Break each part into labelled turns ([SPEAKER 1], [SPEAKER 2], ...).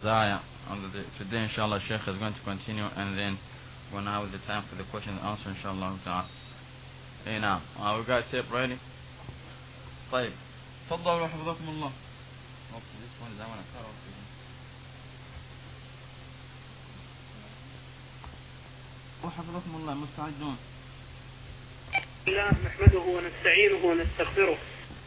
[SPEAKER 1] ayah. Today, inshallah, Sheikh is going to continue, and then we'll now have the time for the question and answer, inshallah ta'ala. Hey, now, we got tape ready? طيب تفضلوا حفظكم الله. This one is I want to cut off. وحفظكم الله مستعدون.
[SPEAKER 2] الله نحمده ونستعينه ونستغفره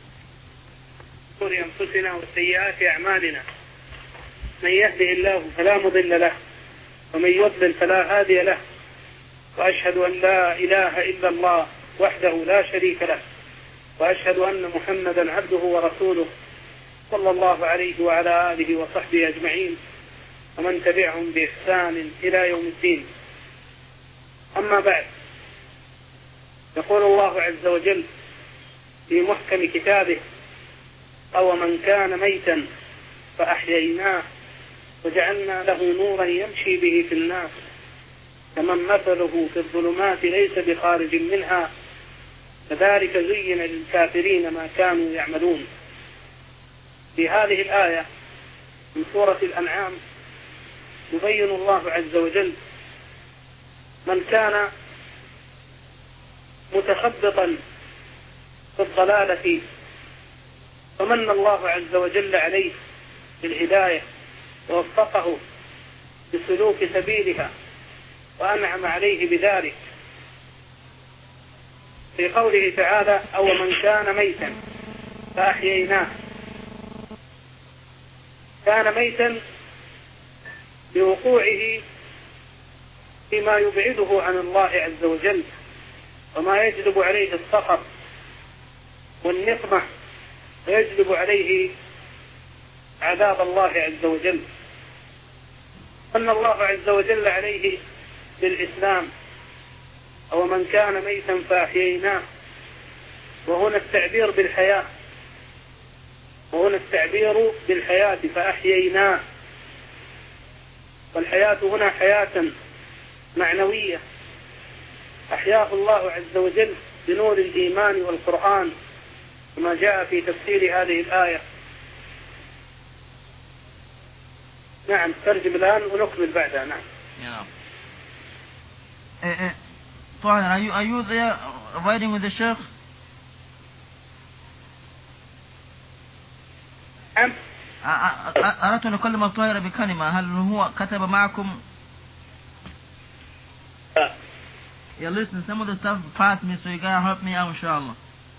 [SPEAKER 2] شرور أنفسنا وسيئات أعمالنا من يهده الله فلا مضل له ومن يضلل فلا هادي له وأشهد أن لا إله إلا الله وحده لا شريك له وأشهد أن محمدا عبده ورسوله صلى الله عليه وعلى آله وصحبه أجمعين ومن تبعهم بإحسان إلى يوم الدين. أما بعد، يقول الله عز وجل في محكم كتابه: أو من كان ميتا فأحييناه وجعلنا له نورا يمشي به في الناس كمن مثله في الظلمات ليس بخارج منها كذلك زين للكافرين ما كانوا يعملون. في هذه الآية من سورة الأنعام يبين الله عز وجل من كان متخبطا في الضلالة فمن الله عز وجل عليه بالهداية ووفقه بسلوك سبيلها وأنعم عليه بذلك في قوله تعالى: أو من كان ميتا فأحييناه. كان ميتا بوقوعه فيما يبعده عن الله عز وجل وما يجلب عليه السخط والنقمة ويجلب عليه عذاب الله عز وجل. أن الله عز وجل عليه بالإسلام: أو من كان ميتا فأحييناه. وهنا التعبير بالحياة، فأحييناه. والحياة هنا حياة معنوية أحياه الله عز وجل بنور الإيمان والقرآن كما جاء في تفسير هذه الآية. نعم، ترجم الآن ونكمل بعدها. نعم.
[SPEAKER 1] طاهر, are you there writing with the Sheikh?
[SPEAKER 2] نعم.
[SPEAKER 1] أردت أن أكلم طاهر بكلمة. هل هو كتب معكم؟ Yeah, listen, some of the stuff passed me, so you gotta help me out, inshallah.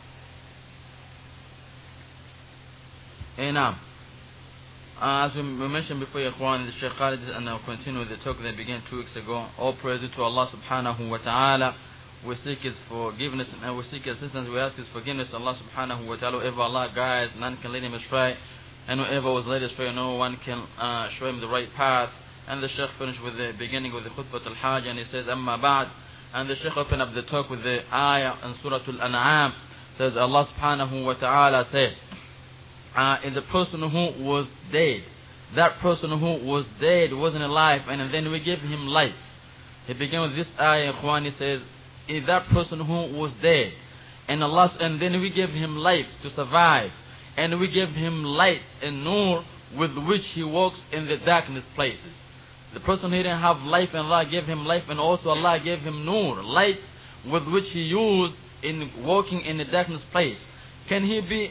[SPEAKER 1] Hey, now, as we mentioned before, Ikhwan, the Shaykh Khalid, and I'll continue with the talk that began 2 weeks ago. All praise to Allah subhanahu wa ta'ala. We seek His forgiveness and we seek assistance. We ask His forgiveness, Allah subhanahu wa ta'ala. Whoever Allah guides, none can lead him astray. And whoever was led astray, no one can show him the right path. And the Shaykh finished with the beginning with the khutbah al-hajj, and he says, Amma ba'd. And the Shaykh opened up the talk with the ayah in Surah Al-An'am. Says Allah subhanahu wa ta'ala said, in the person who was dead, that person who was dead wasn't alive, and then we gave him life. He began with this ayah, Ikhwan, he says, in that person who was dead, and then we gave him life to survive, and we gave him light and nur with which he walks in the darkness places. The person who didn't have life, and Allah gave him life, and also Allah gave him nur, light with which he used in walking in the darkness place. Can he be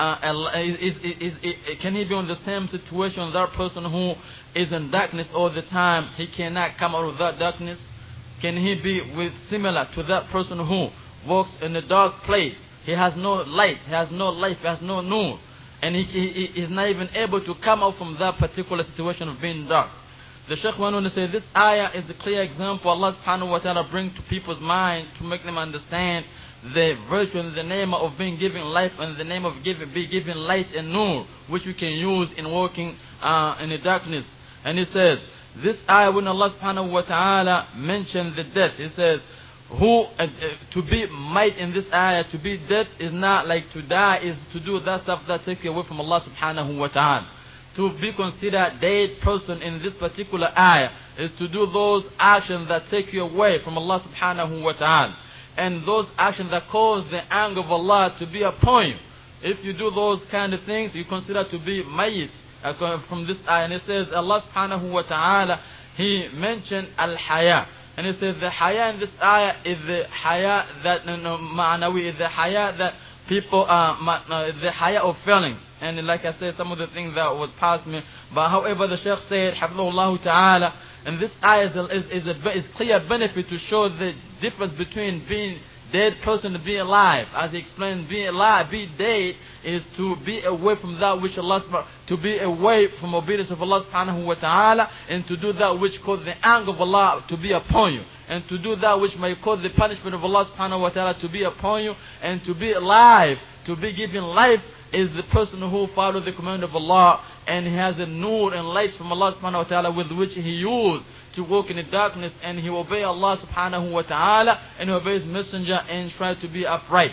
[SPEAKER 1] can he be in the same situation as that person who is in darkness all the time? He cannot come out of that darkness. Can he be similar to that person who walks in a dark place? He has no light, he has no life, he has no nur, and he is not even able to come out from that particular situation of being dark. The Shaykh went on to say this ayah is a clear example Allah subhanahu wa ta'ala brings to people's mind to make them understand the virtue and the name of being given life and the name of being given light and nur, which we can use in walking in the darkness. And he says, this ayah, when Allah subhanahu wa ta'ala mentioned the death, he says, to be might in this ayah, to be dead is not like to die, is to do that stuff that takes you away from Allah subhanahu wa ta'ala. To be considered dead person in this particular ayah is to do those actions that take you away from Allah subhanahu wa ta'ala. And those actions that cause the anger of Allah to be upon you. If you do those kind of things, you consider to be mayit. from this ayah, and it says Allah subhanahu wa ta'ala, He mentioned al-haya. And it says the haya in this ayah is the haya that ma'nawi, is the haya that people the haya of feelings. And like I said, some of the things that would pass me. But however, the Shaykh said, Hafidhullah ta'ala, and this ayah is clear benefit to show the difference between being dead person and being alive. As he explained, being alive, being dead is to be away from that which Allah, to be away from obedience of Allah subhanahu wa ta'ala, and to do that which causes the anger of Allah to be upon you, and to do that which may cause the punishment of Allah subhanahu wa ta'ala to be upon you. And to be alive, to be given life, is the person who follows the command of Allah, and he has a nur and light from Allah subhanahu wa ta'ala with which he used to walk in the darkness, and he obey Allah subhanahu wa ta'ala, and obey his messenger, and try to be upright.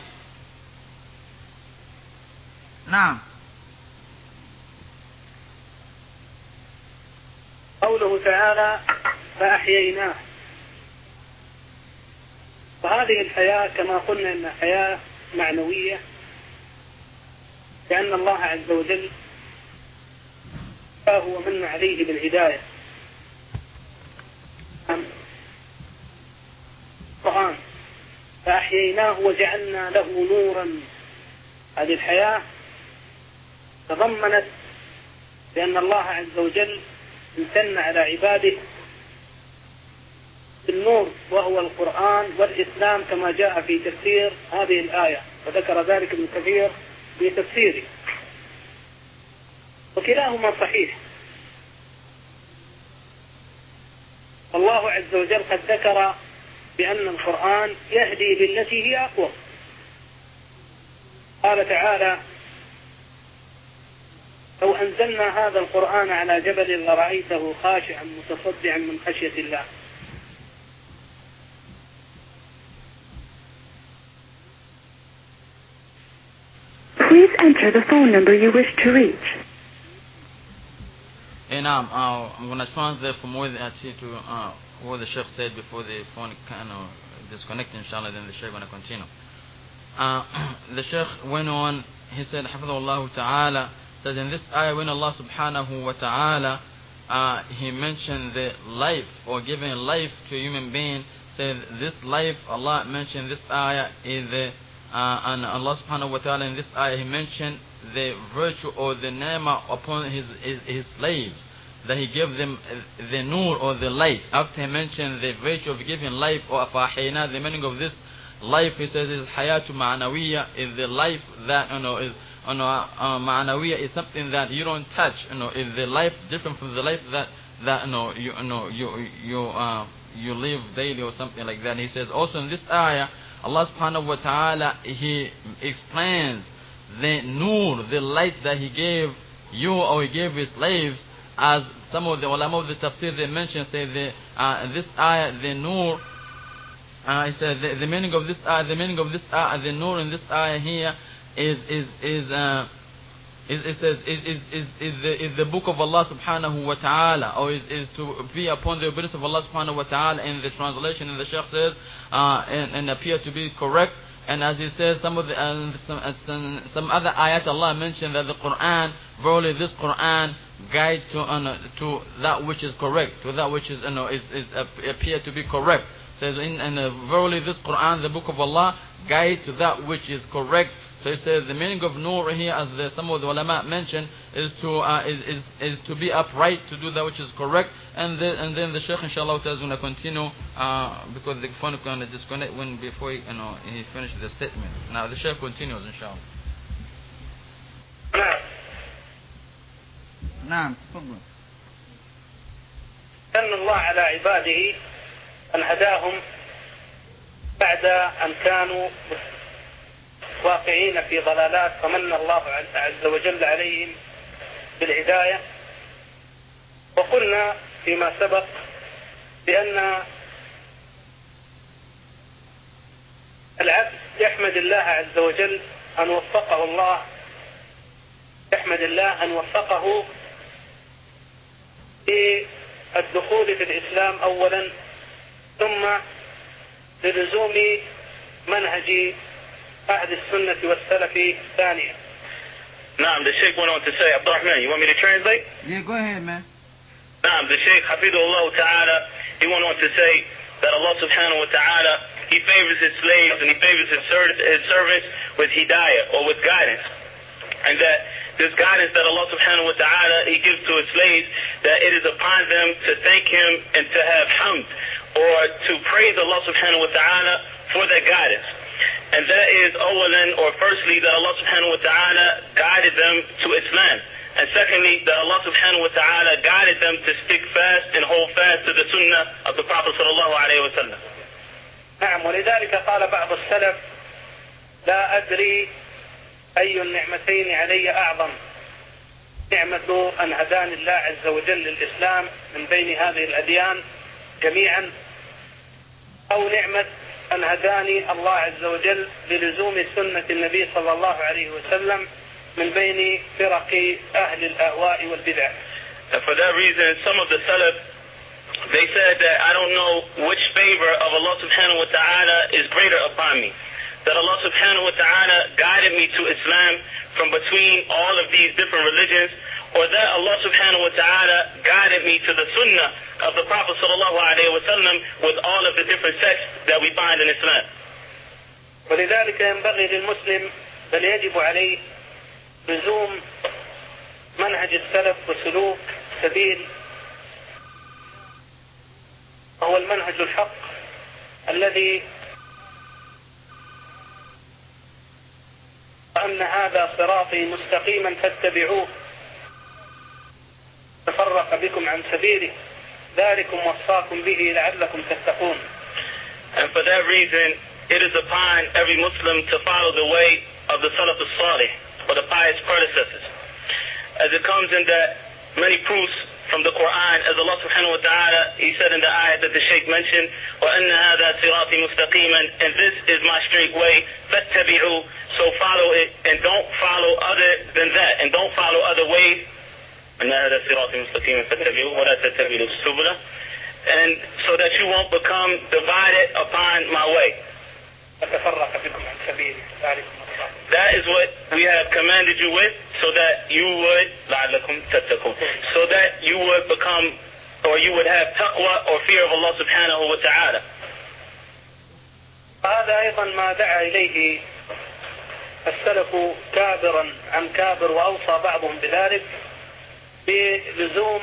[SPEAKER 1] Now,
[SPEAKER 2] قوله تعالى فأحييناه، وهذه الحياة كما قلنا إنها حياة معنوية، لأن الله عز وجل هو من عليه بالهداية. القرآن فأحييناه وجعلنا له نورا، هذه الحياة تضمنت لأن الله عز وجل امتن على عباده بالنور وهو القرآن والإسلام، كما جاء في تفسير هذه الآية، وذكر ذلك ابن كثير في تفسيره، وكلاهما صحيح. الله عز وجل قد ذكر بأن القرآن يهدي بالتي هي أقوى. قال تعالى: لو أنزلنا هذا القرآن على جبل لرأيته خاشعا متصدعا من خشية الله.
[SPEAKER 3] Please enter the phone number you wish to reach.
[SPEAKER 1] And I'm going to translate from what the Sheikh said before the phone kind of disconnect, inshallah, then the Sheikh going to continue. The Sheikh went on, he said, Hafidhullah ta'ala, says in this ayah, when Allah subhanahu wa ta'ala, he mentioned the life, or giving life to a human being, said this life, Allah mentioned this ayah is the, and Allah subhanahu wa ta'ala in this ayah, he mentioned the virtue or the ni'mah upon his slaves, that he gave them the nur or the light. After he mentioned the virtue of giving life, or afahina, the meaning of this life, he says is hayatu ma'nawiyya, is the life that is ma'nawiyya is something that you don't touch. Is the life different from the life that you live daily or something like that. He says also in this ayah, Allah subhanahu wa ta'ala, he explains the nur, the light that he gave you, or he gave his slaves, as some of the ulama of the tafsir they mention, say this ayah, the nur, he said the meaning of this ayah, the nur in this ayah here is the book of Allah subhanahu wa ta'ala, or is to be upon the obedience of Allah subhanahu wa ta'ala. In the translation, and the Shaykh says and appear to be correct. And as he says, some of the some other ayat Allah mentioned that the Quran, verily this Quran guide to that which is correct, to that which is appear to be correct. Says verily this Quran, the book of Allah, guide to that which is correct. So he says the meaning of nur here, as some of the ulama mentioned, is to be upright, to do that which is correct. And then the Shaykh inshallah is going to continue because the phone is going to disconnect before he finishes the statement. Now the Shaykh continues inshallah. نعم تفضل.
[SPEAKER 2] أن الله على عباده أن هداهم بعد أن كانوا واقعين في ضلالات، فمن الله عز وجل عليهم بالهداية. وقلنا فيما سبق بأن العبد يحمد الله عز وجل أن وفقه الله، يحمد الله أن وفقه في الدخول في الإسلام أولا، ثم للزوم منهج أهل السنة والسلف ثانيا.
[SPEAKER 4] Naam, the Sheikh went on to say, Abdurrahman, you want me to translate?
[SPEAKER 1] Yeah, go ahead, man.
[SPEAKER 4] Naam, the Sheikh, Hafidullah Ta'ala, he went on to say that Allah subhanahu wa ta'ala, he favors his slaves and he favors his servants with hidayah, or with guidance. And that this guidance that Allah subhanahu wa ta'ala, he gives to his slaves, that it is upon them to thank him and to have hamd, or to praise Allah subhanahu wa ta'ala for that guidance. And that is awalan, or firstly, that Allah subhanahu wa ta'ala guided them to Islam. And secondly, that Allah subhanahu wa ta'ala guided them to stick fast and hold fast to the sunnah of the Prophet sallallahu alayhi wa sallam.
[SPEAKER 2] نعم، ولذلك قال بعض السلف: لا أدري أي النعمتين علي أعظم، نعمة أن هداني الله عز وجل للإسلام من بين هذه الأديان جميعا، أو نعمة أن هداني الله عز وجل للزوم سنة النبي صلى الله عليه وسلم من بين فرق أهل الأهواء والبدع.
[SPEAKER 4] And for that reason, some of the Salaf, they said that I don't know which favor of Allah subhanahu wa ta'ala is greater upon me. That Allah subhanahu wa ta'ala guided me to Islam from between all of these different religions, or that Allah subhanahu wa ta'ala guided me to the sunnah of the Prophet sallallahu alayhi wa sallam with all of the different sects that we find in Islam.
[SPEAKER 2] ولذلك ينبغي للمسلم بل يجب عليه لزوم منهج السلف وسلوك سبيل، هو المنهج الحق الذي أن هذا صراطي مستقيما فاتبعوه تفرق بكم عن سبيله ذلكم وصاكم به لعلكم تتقون.
[SPEAKER 4] And for that reason, it is upon every Muslim to follow the way of the Salaf al-Salih, or the pious predecessors. As it comes in that many proofs from the Quran, as Allah subhanahu wa ta'ala, he said in the ayat that the Shaykh mentioned, وَأَنَّ هَذَا صِرَاطِي مُسْتَقِيمًا, and this is my straight way, فَاتَّبِعُوا, so follow it, and don't follow other than that, and don't follow other ways. أَنَّ هَذَا صِرَاطِي مُسْتَقِيمًا فَاتَّبِعُوا وَلَا تَتَّبِعُوا السُّبُلَ, and so that you won't become divided upon my way. That is what we have commanded you with, so that you would so that you would become, or you would have taqwa or fear of Allah subhanahu wa ta'ala.
[SPEAKER 2] هذا أيضا ما دعا إليه السلف كابرا عن كابر، وأوصى بعضهم بذلك بلزوم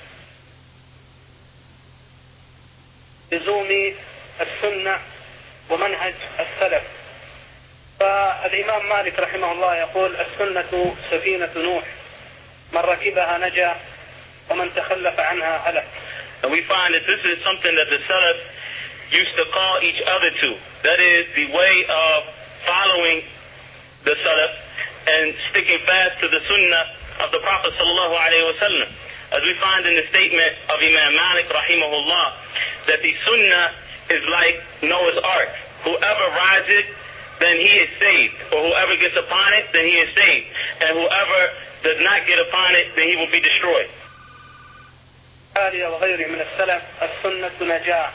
[SPEAKER 2] السنة ومنهج السلف. فالإمام مالك رحمه الله يقول: السنة سفينة نوح، من ركبها نجا ومن تخلف عنها هلك.
[SPEAKER 4] And we find that this is something that the Salaf used to call each other to. That is the way of following the Salaf and sticking fast to the Sunnah of the Prophet sallallahu alaihi wasallam. As we find in the statement of Imam Malik rahimahullah, that the Sunnah is like Noah's Ark. Whoever rides it, then he is saved. Or whoever gets upon it, then he is saved. And whoever does not get upon it, then he will be destroyed.
[SPEAKER 2] عالية وغيره من السلف السنة نجاة.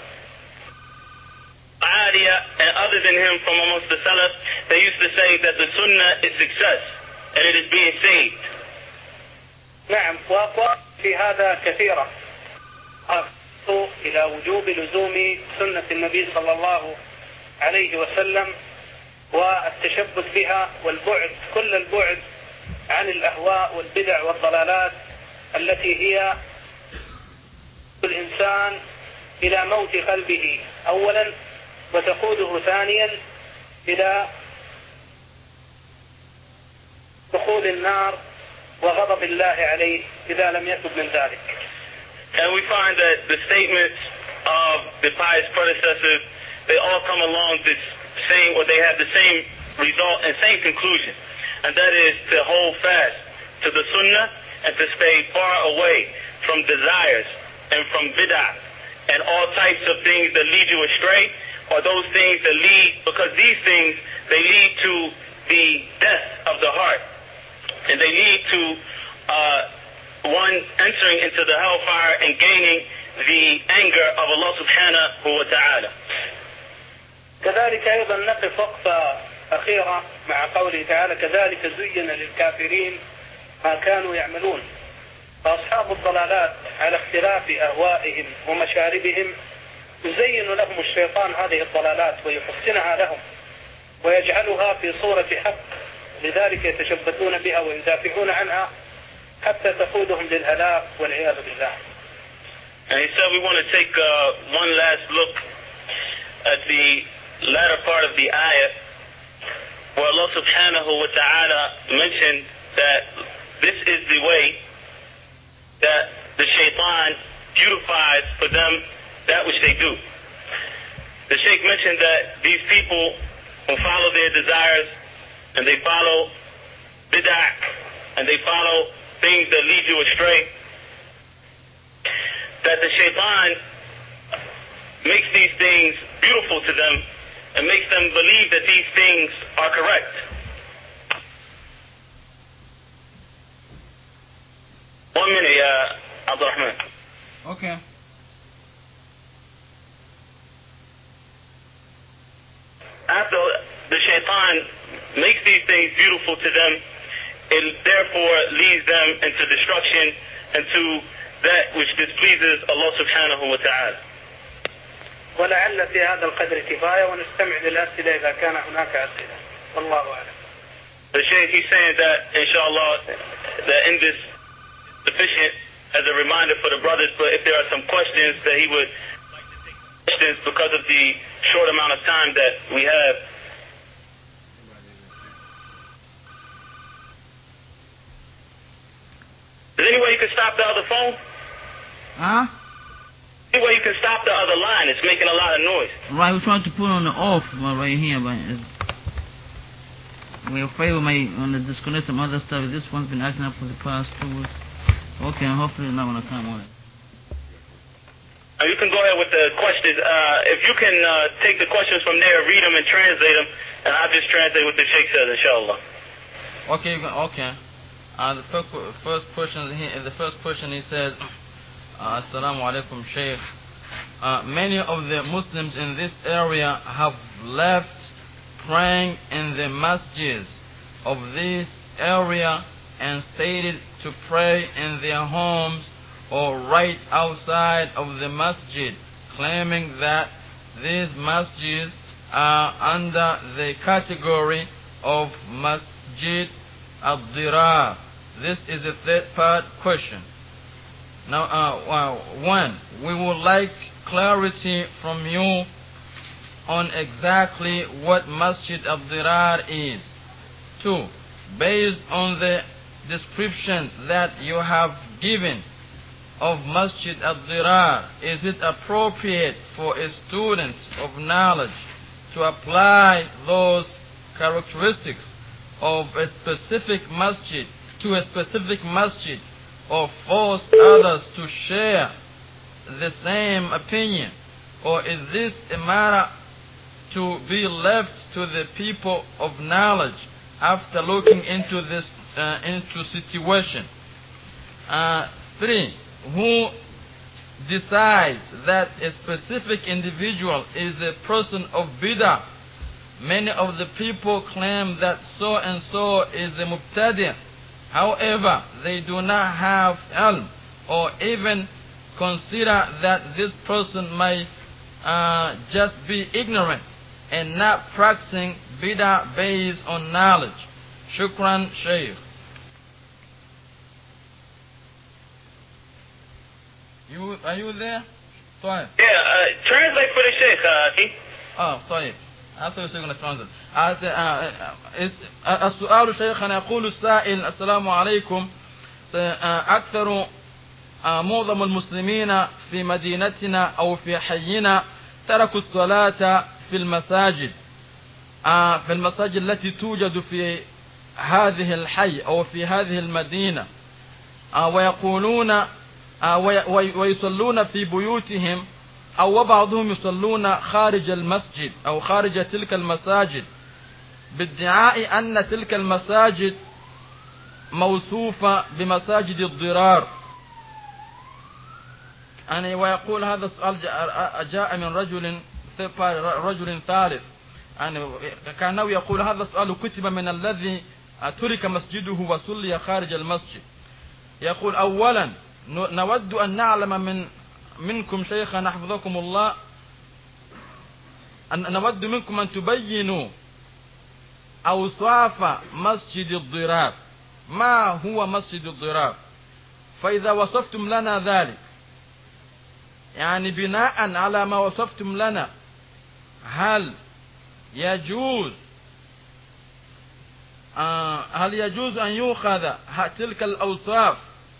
[SPEAKER 4] Aliyah and others than him from amongst the Salaf, they used to say that the Sunnah is success and it is being saved.
[SPEAKER 2] نعم، وأقوال في هذا كثيرة إلى وجوب لزوم سنة النبي صلى الله عليه وسلم والتشبث بها والبعد كل البعد عن الأهواء والبدع والضلالات التي هي الإنسان إلى موت قلبه أولا، وتقوده ثانيا إلى دخول النار وغضب الله عليه إذا لم يتب من ذلك.
[SPEAKER 4] And we find that the statements of the pious predecessors, they all come along the same, or they have the same result and same conclusion, and that is to hold fast to the Sunnah and to stay far away from desires and from bid'ah and all types of things that lead you astray, or those things that lead, because these things, they lead to the death of the heart, and they lead to one entering into the hellfire and gaining the anger of Allah subhanahu wa ta'ala.
[SPEAKER 2] كذلك أيضا نقف وقفة أخيرة مع قوله تعالى: كذلك زين للكافرين ما كانوا يعملون. فأصحاب الضلالات على اختلاف أهوائهم ومشاربهم يزين لهم الشيطان هذه الضلالات ويحسنها لهم ويجعلها في صورة حق، لذلك يتشبثون بها ويدافعون عنها حتى تقودهم للهلاك والعياذ بالله.
[SPEAKER 4] And he said we want to take one last look at the latter part of the ayah where Allah subhanahu wa ta'ala mentioned that this is the way that the shaitan beautifies for them that which they do. The Shaykh mentioned that these people who follow their desires and they follow bid'ah and they follow things that lead you astray, that the shaitan makes these things beautiful to them and makes them believe that these things are correct. One minute, Abdul Rahman.
[SPEAKER 1] Okay.
[SPEAKER 4] After the shaitan makes these things beautiful to them, it therefore leads them into destruction and to that which displeases Allah subhanahu wa ta'ala.
[SPEAKER 2] ولعل في هذا القدر كفاية ونستمع للأسئلة إذا كان هناك أسئلة. والله أعلم.
[SPEAKER 4] The Shaykh, he's saying that, inshallah, that in this sufficient as a reminder for the brothers, but if there are some questions that he would like to take questions because of the short amount of time that we have. Is there any way you can stop the other phone?
[SPEAKER 1] Huh?
[SPEAKER 4] Any way you can stop the other line? It's making a lot of noise.
[SPEAKER 1] Right, we're trying to put on the off right here, but we're afraid we may want to disconnect some other stuff. This one's been acting up for the past 2 weeks. Okay, and hopefully not going to come on it.
[SPEAKER 4] You can go ahead with the questions. If you can take the questions from there, read them and translate them, and I'll just translate what the Sheikh says, inshallah.
[SPEAKER 1] Okay, okay. The first question he says, Assalamu alaikum, Shaykh. Many of the Muslims in this area have left praying in the masjids of this area and stated to pray in their homes or right outside of the masjid, claiming that these masjids are under the category of Masjid al-Dirar. This is the third part question. Now, one, we would like clarity from you on exactly what Masjid al-Dirar is. Two, based on the description that you have given of Masjid al-Dirar, is it appropriate for a student of knowledge to apply those characteristics of a specific masjid to a specific masjid, or force others to share the same opinion? Or is this a matter to be left to the people of knowledge after looking into this situation? Three, who decides that a specific individual is a person of bid'ah? Many of the people claim that so and so is a mubtadi'. However, they do not have ilm or even consider that this person may just be ignorant and not practicing bid'ah based on knowledge. Shukran, Shaykh. Are you there? Sorry.
[SPEAKER 4] Yeah, translate for the Shaykh,
[SPEAKER 1] Oh, sorry. I thought you were going to translate. السؤال شيخنا يقول السائل السلام عليكم. أكثر معظم المسلمين في مدينتنا أو في حينا تركوا الصلاة في المساجد التي توجد في هذه الحي أو في هذه المدينة، ويقولون ويصلون في بيوتهم، أو بعضهم يصلون خارج المسجد أو خارج تلك المساجد، بادعاء أن تلك المساجد موصوفة بمساجد الضرار. يعني ويقول هذا السؤال جاء من رجل ثالث، يعني كأنه يقول هذا السؤال كتب من الذي ترك مسجده وصلي خارج المسجد. يقول أولا نود أن نعلم منكم شيخنا حفظكم الله، نود منكم أن تبينوا أوصاف مسجد الضرار. ما هو مسجد الضرار؟ فإذا وصفتم لنا ذلك، يعني بناء على ما وصفتم لنا، هل يجوز أن يؤخذ تلك الأوصاف،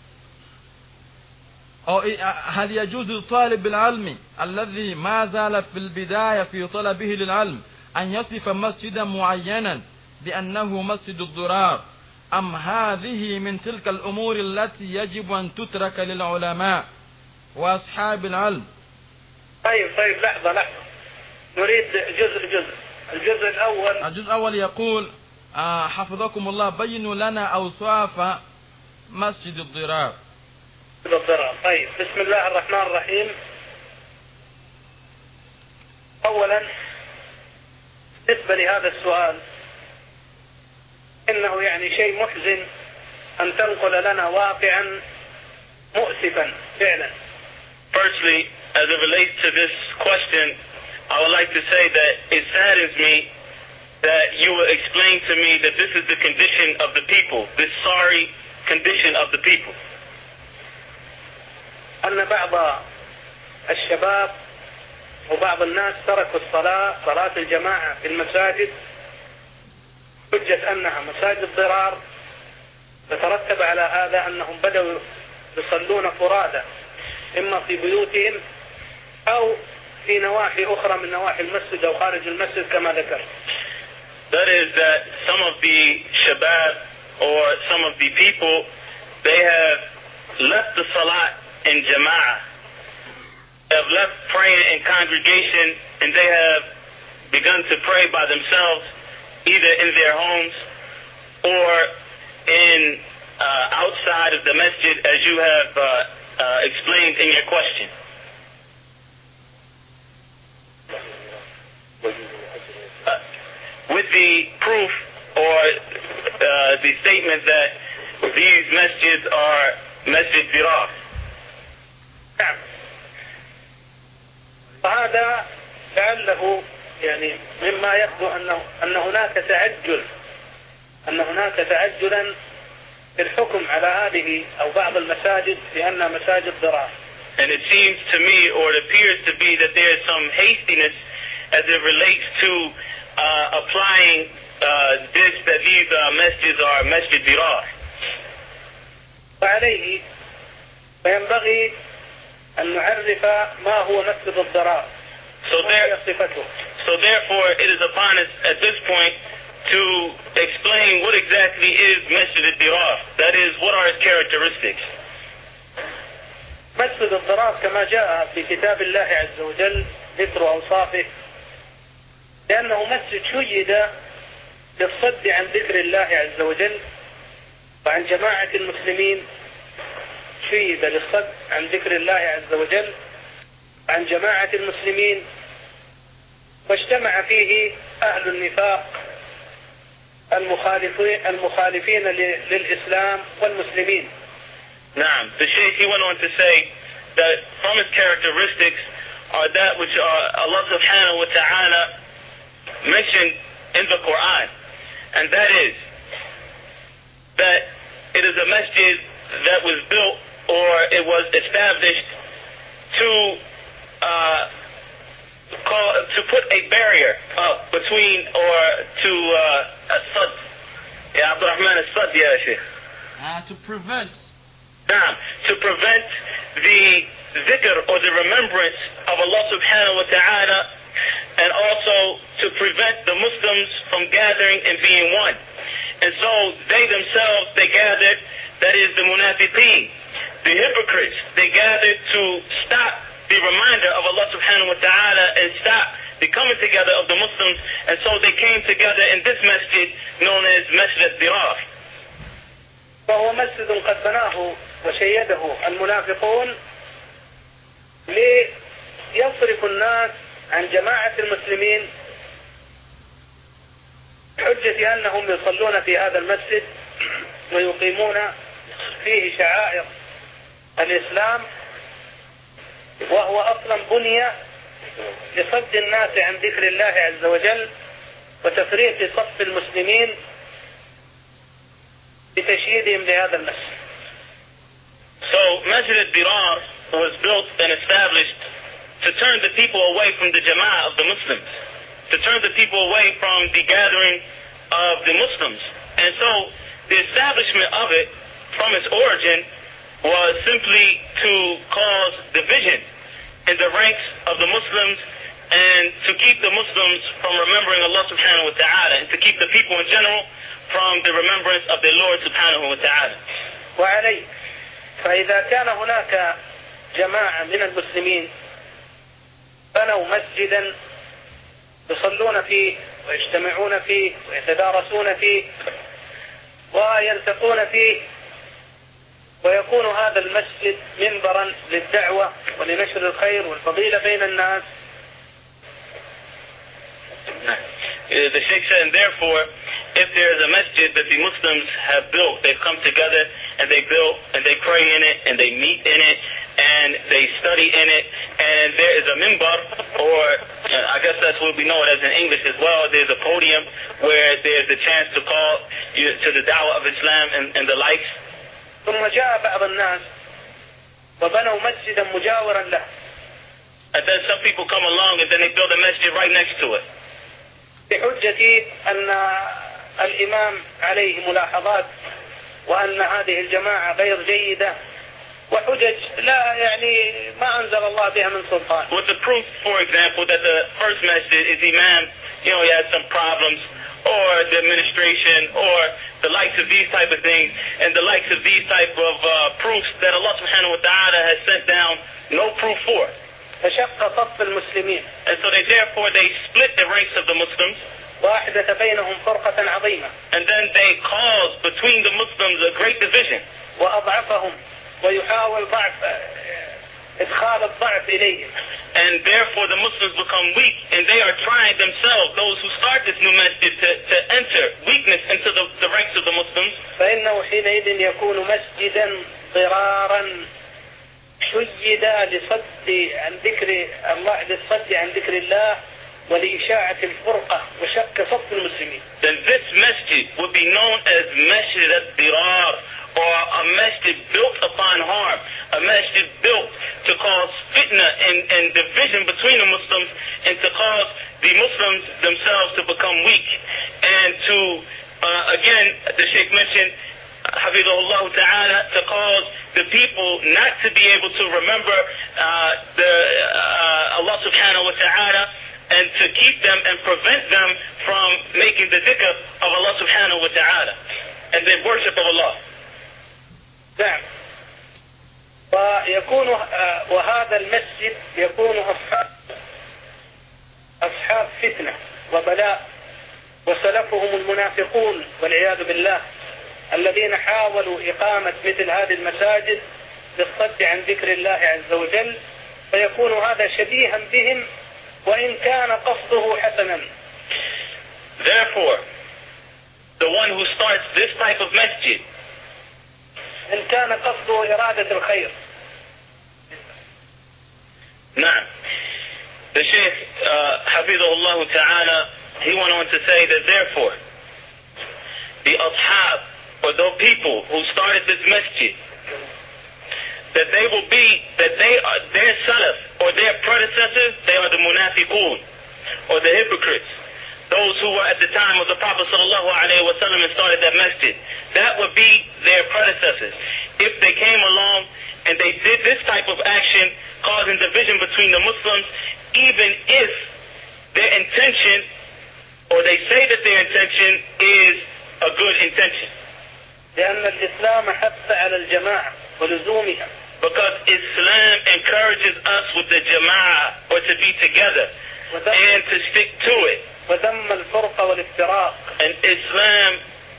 [SPEAKER 1] أو هل يجوز لطالب العلم الذي ما زال في البداية في طلبه للعلم أن يصف مسجدا معينا بأنه مسجد الضرار، أم هذه من تلك الأمور التي يجب أن تترك للعلماء وأصحاب العلم؟
[SPEAKER 2] طيب لحظة نريد جزء. الجزء الأول
[SPEAKER 1] يقول حفظكم الله بينوا لنا أوصاف مسجد الضرار.
[SPEAKER 2] طيب، بسم الله الرحمن الرحيم. أولا بالنسبة لهذا السؤال، إنه يعني شيء محزن أن تنقل لنا واقعا مؤسفا فعلا.
[SPEAKER 4] Firstly, as it relates to this question, I would like to say that it saddens me that you will explain to me that this is the condition of the people, this sorry condition of the people.
[SPEAKER 2] أن بعض الشباب وبعض الناس تركوا صلاة الجماعة في المساجد حجة أنها مساجد ضرار، يترتب على هذا أنهم بدأوا يصلون فرادى، إما في بيوتهم أو في نواحي أخرى من نواحي المسجد أو خارج المسجد كما ذكر.
[SPEAKER 4] That is that some of the shabab or some of the people, they have left the salat in jama'ah, have left praying in congregation, and they have begun to pray by themselves, either in their homes or in outside of the masjid, as you have explained in your question. With the proof or the statement that these masjids are masjid dirar.
[SPEAKER 2] نعم. فهذا لعله يعني مما يبدو أن هناك تعجلا في الحكم على هذه أو بعض المساجد بأنها مساجد ضرار.
[SPEAKER 4] And it seems to me, or it appears to be, that there is some hastiness as it relates to applying this, that these masjids are masjid dirar.
[SPEAKER 2] فعليه فينبغي أن نعرف ما هو مسجد الضرار.
[SPEAKER 4] So therefore it is upon us at this point to explain what exactly is masjid al-dirar. That is, what are its characteristics.
[SPEAKER 2] مسجد الضرار كما جاء في كتاب الله عز وجل ذكر أوصافه، لأنه مسجد شيد للصد عن ذكر الله عز وجل وعن جماعة المسلمين، شيد للصد عن ذكر الله عز وجل عن جماعة المسلمين، واجتمع فيه أهل النفاق المخالفين للإسلام والمسلمين.
[SPEAKER 4] Naam. The Shaykh, he went on to say that from his characteristics are that which Allah subhanahu wa ta'ala mentioned in the Quran, and that is that it is a masjid that was built or it was established to put a barrier up between or to as-sad. Ya Abdul Rahman, as-sad, ya Shaykh.
[SPEAKER 1] To prevent.
[SPEAKER 4] To prevent the dhikr or the remembrance of Allah subhanahu wa ta'ala, and also to prevent the Muslims from gathering and being one. And so they themselves, they gathered, that is the munafiqeen, the hypocrites, they gathered to stop the reminder of Allah subhanahu wa ta'ala and stop the coming together of the Muslims. And so they came together in this masjid known as Masjid al-Dirar.
[SPEAKER 2] وهو مسجد قد بناه وشيده المنافقون ليصرف الناس عن جماعة المسلمين حجة بحجة أنهم يصلون في هذا المسجد ويقيمون فيه شعائر الإسلام، وهو أصلا بني لصد الناس عن ذكر الله عز وجل وتفريق صف المسلمين بتشييدهم لهذا المسجد.
[SPEAKER 4] So Masjid al-Dirar was built and established to turn the people away from the Jama'ah of the Muslims, to turn the people away from the gathering of the Muslims. And so the establishment of it from its origin was simply to cause division in the ranks of the Muslims and to keep the Muslims from remembering Allah subhanahu wa ta'ala, and to keep the people in general from the remembrance of their Lord subhanahu wa ta'ala.
[SPEAKER 2] وعليه فإذا كان هناك جماعة من المسلمين بنوا مسجدا يصلون فيه ويجتمعون فيه ويتدارسون فيه ويلتقون فيه، ويكون هذا المسجد منبرا للدعوة ولنشر الخير والفضيلة بين الناس.
[SPEAKER 4] The Sheikh said, and therefore, if there is a masjid that the Muslims have built, they've come together and they built and they pray in it and they meet in it and they study in it, and there is a minbar, or I guess that's what we know it as in English as well, there's a podium where there's a chance to call you to the da'wah of Islam and the likes.
[SPEAKER 2] ثم جاء بعض الناس وبنوا مسجدا مجاورا له.
[SPEAKER 4] And then some people come along and then they build a masjid right next to it.
[SPEAKER 2] بحجة أن الإمام عليه ملاحظات وأن هذه الجماعة غير جيدة وحجج لا يعني ما أنزل الله بها من سلطان.
[SPEAKER 4] With the proof, for example, that the first masjid is Imam, he had some problems, or the administration, or the likes of these type of things, and the likes of these type of proofs that Allah subhanahu wa ta'ala has sent down no proof for.
[SPEAKER 2] فشق صف المسلمين.
[SPEAKER 4] And so they split the ranks of the Muslims.
[SPEAKER 2] وأحدث بينهم فرقة عظيمة.
[SPEAKER 4] And then they caused between the Muslims a great division.
[SPEAKER 2] وأضعفهم ويحاول إدخال الضعف إليهم.
[SPEAKER 4] And therefore the Muslims become weak, and they are trying themselves, those who start this new masjid, to enter weakness into the ranks of the Muslims.
[SPEAKER 2] فإنه حينئذ يكون مسجدا ضرارا شيد لصد عن ذكر الله، للصد عن ذكر الله ولإشاعة الفرقة وشق صف المسلمين.
[SPEAKER 4] Then this masjid would be known as Masjid al-Dirar, or a masjid built upon harm, a masjid built to cause fitna and division between the Muslims, and to cause the Muslims themselves to become weak, and to, again, the Sheikh mentioned, Hafidhullah Ta'ala, to cause the people not to be able to remember Allah Subhanahu wa Ta'ala, and to keep them and prevent them from making the dhikr of Allah Subhanahu wa Ta'ala and the worship of Allah.
[SPEAKER 2] نعم. ويكون وهذا المسجد يكون أصحاب فتنة وبلاء، وسلفهم المنافقون والعياذ بالله الذين حاولوا إقامة مثل هذه المساجد للصد عن ذكر الله عز وجل، فيكون هذا شبيها بهم وإن كان قصده حسنا.
[SPEAKER 4] Therefore, the one who starts this type of masjid,
[SPEAKER 2] إن كان قصده إرادة الخير.
[SPEAKER 4] نعم. The Shaykh, Hafidhullah Ta'ala, he went on to say that therefore, the ashab, or the people who started this masjid, that they will be, that they are their salaf, or their predecessors, they are the munafiqun, or the hypocrites, those who were at the time of the Prophet sallallahu alaihi wasallam and started that masjid. That would be their predecessors. If they came along and they did this type of action, causing division between the Muslims, even if their intention, or they say that their intention is a good intention.
[SPEAKER 2] لأن الإسلام حث على الجماعة ولزومها.
[SPEAKER 4] Because Islam encourages us with the jama'ah, or to be together, and to stick to it.
[SPEAKER 2] وذم الفرق والافتراق.
[SPEAKER 4] And Islam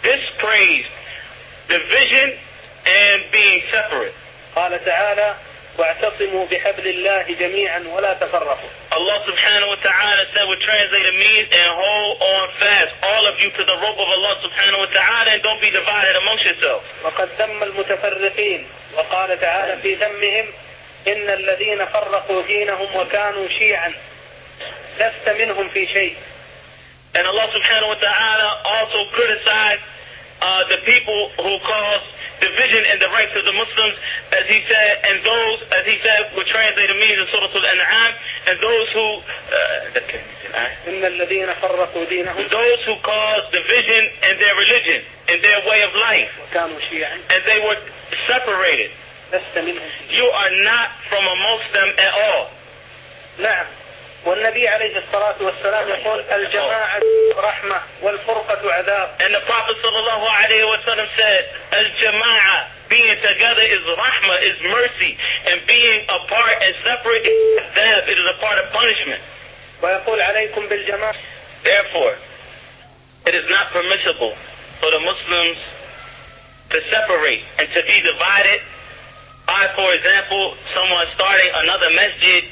[SPEAKER 4] dispraised division and being separate.
[SPEAKER 2] قال تعالى: واعتصموا بحبل الله جميعا ولا تفرقوا.
[SPEAKER 4] Allah subhanahu wa ta'ala said, with translated means, and hold on fast, all of you, to the rope of Allah subhanahu wa ta'ala, and don't be divided amongst yourselves.
[SPEAKER 2] وقد ذم المتفرقين وقال تعالى في ذمهم إن الذين فرقوا دينهم وكانوا شيعا لست منهم في شيء.
[SPEAKER 4] And Allah subhanahu wa ta'ala also criticized the people who caused division in the ranks of the Muslims, as he said, and those, as he said, were translated means in Surah Al-An'am, and those who
[SPEAKER 2] إن الذين فرقوا دينهم,
[SPEAKER 4] those who caused division in their religion, in their way of life,
[SPEAKER 2] وكانوا شيعا,
[SPEAKER 4] and they were separated.
[SPEAKER 2] لست منهم.
[SPEAKER 4] You are not from amongst them at all.
[SPEAKER 2] نعم. والنبي عليه الصلاة والسلام يقول الجماعة رحمة والفرقة عذاب.
[SPEAKER 4] And the Prophet sallallahu alayhi wa sallam said, al-jama'ah, being together, is rahmah, is mercy, and being apart and separate is adab, it is a part of punishment.
[SPEAKER 2] ويقول عليكم بالجماعة.
[SPEAKER 4] Therefore, it is not permissible for the Muslims to separate and to be divided. For example, someone starting another masjid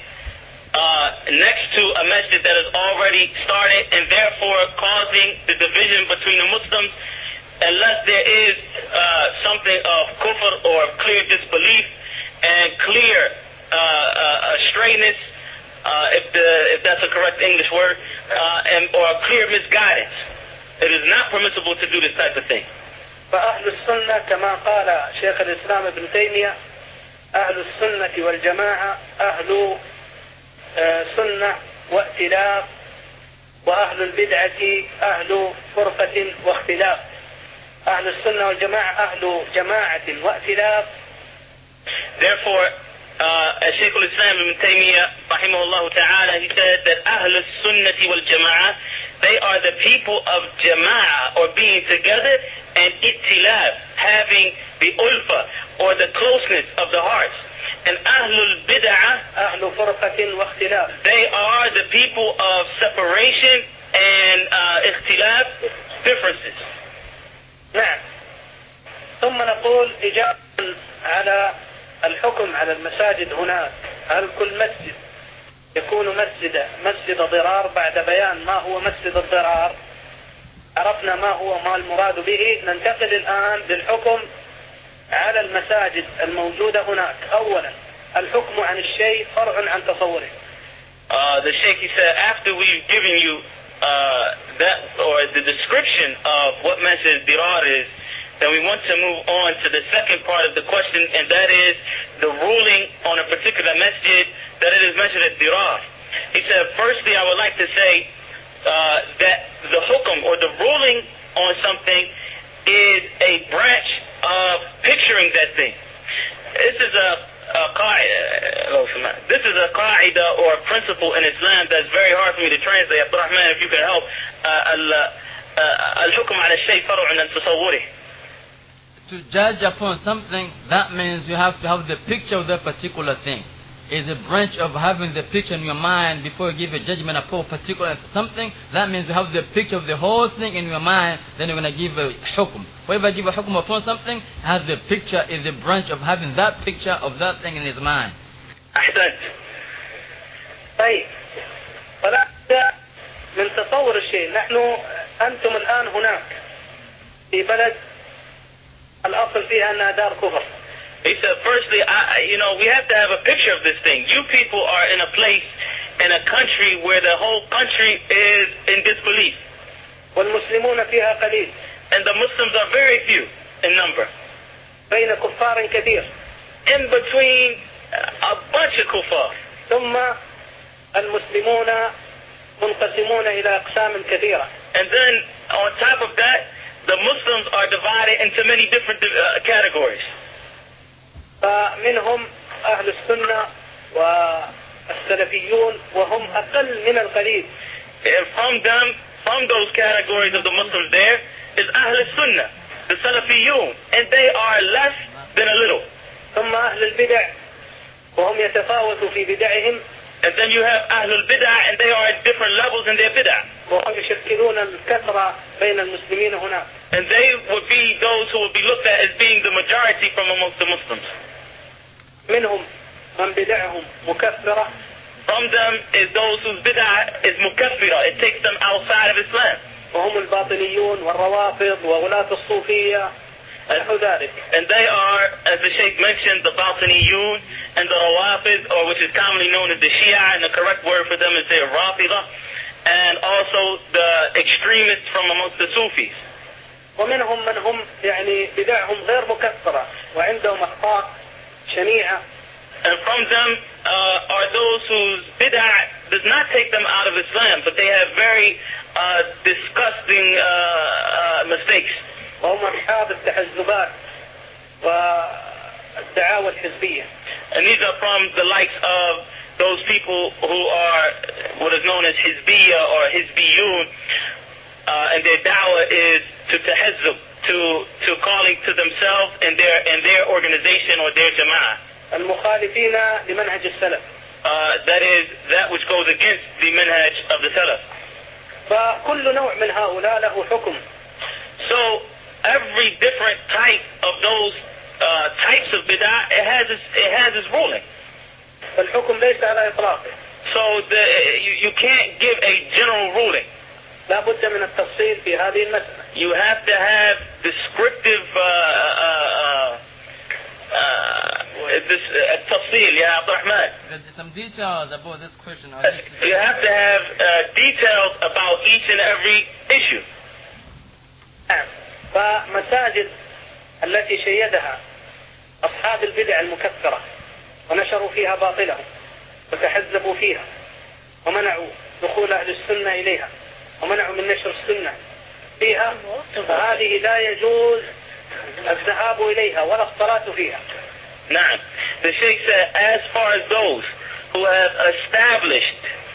[SPEAKER 4] next to a masjid that is already started, and therefore causing the division between the Muslims, unless there is something of kufr or clear disbelief and clear straightness, if that's a correct English word, or clear misguidance. It is not permissible to do this type of thing.
[SPEAKER 2] فأهل السنة كما قال شيخ الإسلام ابن تيمية أهل السنة والجماعة أهل سنة وائتلاف، وأهل البدعة أهل فرقة واختلاف. أهل السنة والجماعة أهل جماعة وائتلاف.
[SPEAKER 4] Therefore, as Shaykh al-Islam ibn Taymiyyah rahimahullah ta'ala, he said that Ahl al-Sunnati wal-Jama'ah, they are the people of Jama'ah, or being together, and Ittilaf, having the ulfa, or the closeness of the hearts. And Ahlul Bid'ah,
[SPEAKER 2] Ahlu Furqatin wa Ikhtilaf,
[SPEAKER 4] they are the people of separation and Ikhtilaf, differences.
[SPEAKER 2] نعم. ثم نقول إجابة على الحكم على المساجد هناك، هل كل مسجد يكون مسجد ضرار؟ بعد بيان ما هو مسجد الضرار، عرفنا ما المراد به. ننتقل الآن للحكم على المساجد الموجودة هناك. أولا الحكم عن الشيء فرع عن تصوره.
[SPEAKER 4] The Sheikh, he said, after we've given you that, or the description of what masjid dirar is, then we want to move on to the second part of the question, and that is the ruling on a particular masjid, that it is masjid dirar. He said, firstly, I would like to say that the hukum, or the ruling on something, is a branch of picturing that thing. This is a qaida or a principle in Islam that's very hard for me to translate. Abdurrahman, if you can help. Al-hukm ala shay far'un an tasawwurih.
[SPEAKER 1] To judge upon something, that means you have to have the picture of that particular thing. Is a branch of having the picture in your mind before you give a judgment upon particular something. That means you have the picture of the whole thing in your mind, then you're going to give a hukum. Whoever give a hukum upon something has the picture, is the branch of having that picture of that thing in his mind.
[SPEAKER 4] أحسنت.
[SPEAKER 2] طيب، فلا من تصور الشيء. أنتم الآن هناك في بلد الأصل فيها أنها دار كفر.
[SPEAKER 4] He said, firstly, we have to have a picture of this thing. You people are in a place, in a country where the whole country is in disbelief.
[SPEAKER 2] والمسلمون فيها قليل.
[SPEAKER 4] And the Muslims are very few in number.
[SPEAKER 2] بين كفار كثير.
[SPEAKER 4] In between a bunch of kuffar.
[SPEAKER 2] ثم المسلمون منقسمون إلى أقسام كثيرة.
[SPEAKER 4] And then on top of that, the Muslims are divided into many different categories.
[SPEAKER 2] فمنهم أهل السنة والسلفيون وهم أقل من القليل.
[SPEAKER 4] And from those categories of the Muslims there is Ahl al-Sunnah, the Salafiyun, and they are less than a little.
[SPEAKER 2] ثم أهل البدع وهم يتفاوتوا في بدعهم.
[SPEAKER 4] And then you have Ahl al-Bid'ah, and they are at different levels in their bid'ah.
[SPEAKER 2] وهم يشكلون الكثرة بين المسلمين هناك.
[SPEAKER 4] And they would be those who would be looked at as being the majority from amongst the Muslims.
[SPEAKER 2] منهم من بدعهم مكفرة.
[SPEAKER 4] From them is those whose bid'ah is mukaffira. It takes them outside of Islam.
[SPEAKER 2] وهم الباطنيون والروافض وغلاة الصوفية ونحو ذلك.
[SPEAKER 4] And they are, as the Sheikh mentioned, the Batiniyun and the Rawafid, or which is commonly known as the Shia, and the correct word for them is the Rafida, and also the extremists from amongst the Sufis.
[SPEAKER 2] ومنهم من هم يعني بدعهم غير مكفرة وعندهم أخطاء شنيعة.
[SPEAKER 4] And from them are those whose bid'ah does not take them out of Islam, but they have very disgusting mistakes.
[SPEAKER 2] وهم أصحاب التحزبات والدعاوى الحزبية.
[SPEAKER 4] And these are from the likes of those people who are what is known as Hizbiyya or Hizbiyun, and their da'wah is to tahazzub, to calling to themselves and their organization or their jama'ah.
[SPEAKER 2] المخالفين لمنهج السلف.
[SPEAKER 4] That is that which goes against the manhaj of the Salaf.
[SPEAKER 2] فكل نوع من هؤلاء له حكم.
[SPEAKER 4] So every different type of those types of bid'ah, it has its ruling.
[SPEAKER 2] فالحكم ليس على إطلاقه.
[SPEAKER 4] So you can't give a general ruling.
[SPEAKER 2] لا بد من التفصيل في هذه المسألة.
[SPEAKER 4] You have to have descriptive التفصيل يا عبد الرحمن.
[SPEAKER 1] Some details about this question.
[SPEAKER 4] You have to have details about each and every issue.
[SPEAKER 2] فمساجد التي شيدها أصحاب البدع المكفرة ونشروا فيها باطلهم وتحزبوا فيها ومنعوا دخول أهل السنة إليها ومنعوا من نشر السنة فيها، فهذه لا يجوز الذهاب إليها ولا الصلاة فيها.
[SPEAKER 4] نعم. The Sheikh said, as far as those who have established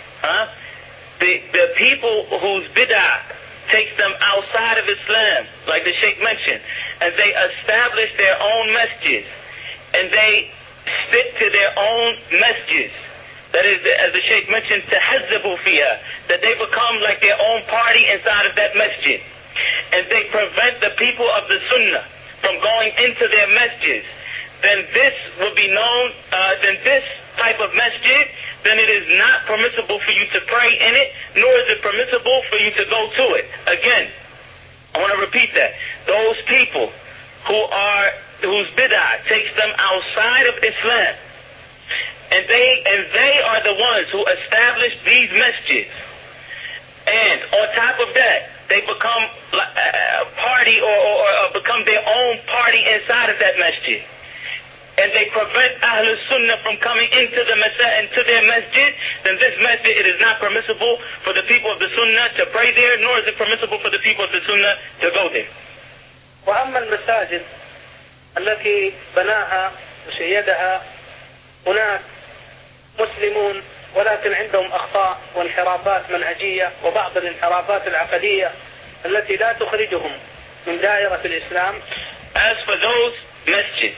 [SPEAKER 4] the people whose bid'ah takes them outside of Islam, like the Sheikh mentioned, and they establish their own masjids, and they stick to their own masjids. That is, as the Sheikh mentioned, tahazzabu fiha, that they become like their own party inside of that masjid. And they prevent the people of the Sunnah from going into their masjids. Then this will be known, then this type of masjid, then it is not permissible for you to pray in it, nor is it permissible for you to go to it. Again, I want to repeat that. Those people whose bid'ah takes them outside of Islam, and they are the ones who establish these masjids. And on top of that, they become a party or become their own party inside of that masjid. And they prevent Ahlul Sunnah from coming into their masjid, then this masjid, it is not permissible for the people of the Sunnah to pray there, nor is it permissible for the people of the Sunnah to go there.
[SPEAKER 2] وأما المساجد التي بناها وشيدها هناك مسلمون ولكن عندهم أخطاء وانحرافات منهجية وبعض الانحرافات العقدية التي لا تخرجهم من دائرة الإسلام.
[SPEAKER 4] As for those masjids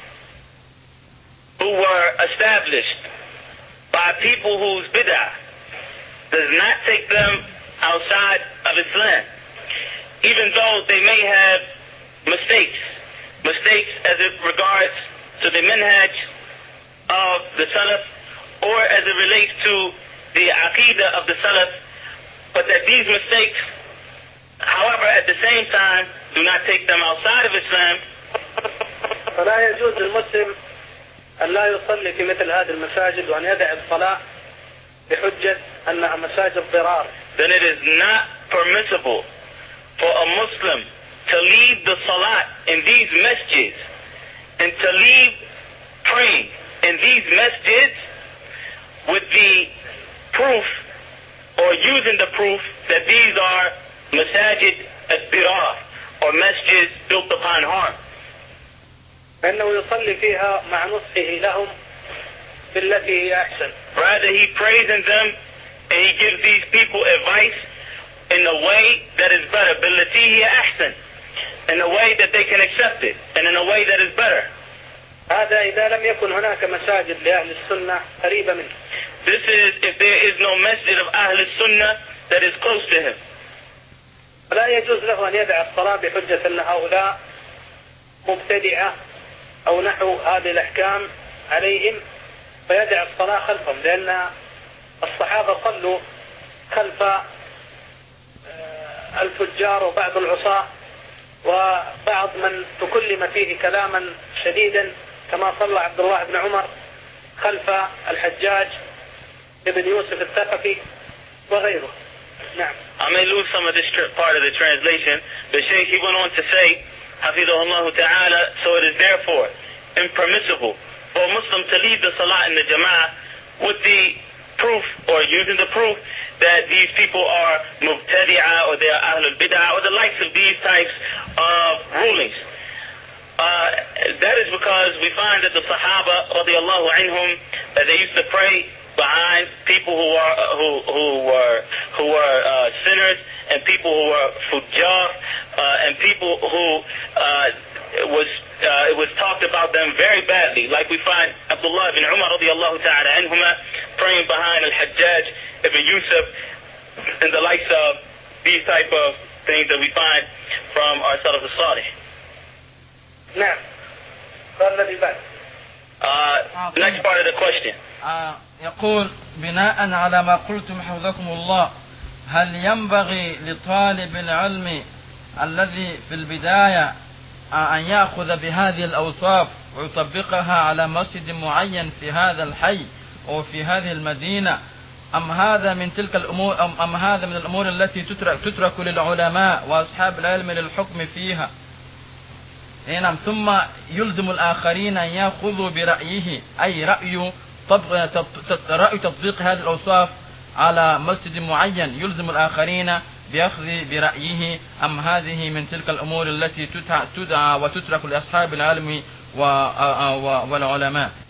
[SPEAKER 4] who were established by people whose bid'ah does not take them outside of Islam, even though they may have mistakes as it regards to the manhaj of the Salaf, or as it relates to the aqidah of the Salaf, but that these mistakes, however, at the same time, do not take them outside of Islam.
[SPEAKER 2] فلا يجوز للمسلم أن لا يصلي في مثل هذه المساجد وأن يدع الصلاة بحجة أنها مساجد ضرار.
[SPEAKER 4] Then it is not permissible for a Muslim to leave the salat in these masjids and to leave praying in these masjids with the proof or using the proof that these are masajid al-dirar or masjids built upon harm.
[SPEAKER 2] فإنه يصلي فيها مع نصحه لهم بالتي هي أحسن.
[SPEAKER 4] Rather, he prays in them and he gives these people advice in a way that is better. بالتي هي أحسن. In a way that they can accept it and in a way that is better.
[SPEAKER 2] هذا إذا لم يكن هناك مساجد لأهل السنة قريبة منه.
[SPEAKER 4] This is if there is no masjid of Ahl al-Sunnah that is close to him.
[SPEAKER 2] لا يجوز له أن يدع الصلاة بحجة أن هؤلاء مبتدعة أو نحو هذه الأحكام عليهم فيدع الصلاة خلفهم، لأن الصحابة صلوا خلف الفجار وبعض العصاة وبعض من تكلم فيه كلاما شديدا، كما صلى عبد الله بن عمر خلف الحجاج ابن يوسف الثقفي وغيره. نعم.
[SPEAKER 4] I may lose some of this part of the translation. The Shaykh, he went on to say, Hafidhahullah Ta'ala, so it is therefore impermissible for a Muslim to leave the Salah in the Jama'ah with the proof, or using the proof, that these people are Mubtadi'ah or they are Ahlul Bid'ah or the likes of these types of rulings. That is because we find that the Sahaba, radiallahu anhum, that they used to pray behind people who were sinners, and people who were fujjar, and people who it was talked about them very badly. Like we find Abdullah ibn Umar radiallahu ta'ala anhuma praying behind al-Hajjaj ibn Yusuf, and the likes of these type of things that we find from our Salaf al-Salih.
[SPEAKER 2] نعم.
[SPEAKER 4] Next part of the question.
[SPEAKER 1] يقول بناء على ما قلتم حفظكم الله، هل ينبغي لطالب العلم الذي في البداية أن يأخذ بهذه الأوصاف ويطبقها على مسجد معين في هذا الحي أو في هذه المدينة، أم هذا من تلك الأمور، أم هذا من الأمور التي تترك للعلماء وأصحاب العلم للحكم فيها؟ نعم. ثم يلزم الآخرين أن يأخذوا برأيه، أي رأي تطبيق هذه الأوصاف على مسجد معين، يلزم الآخرين بأخذ برأيه، أم هذه من تلك الأمور التي تدعى وتترك لأصحاب العلم والعلماء؟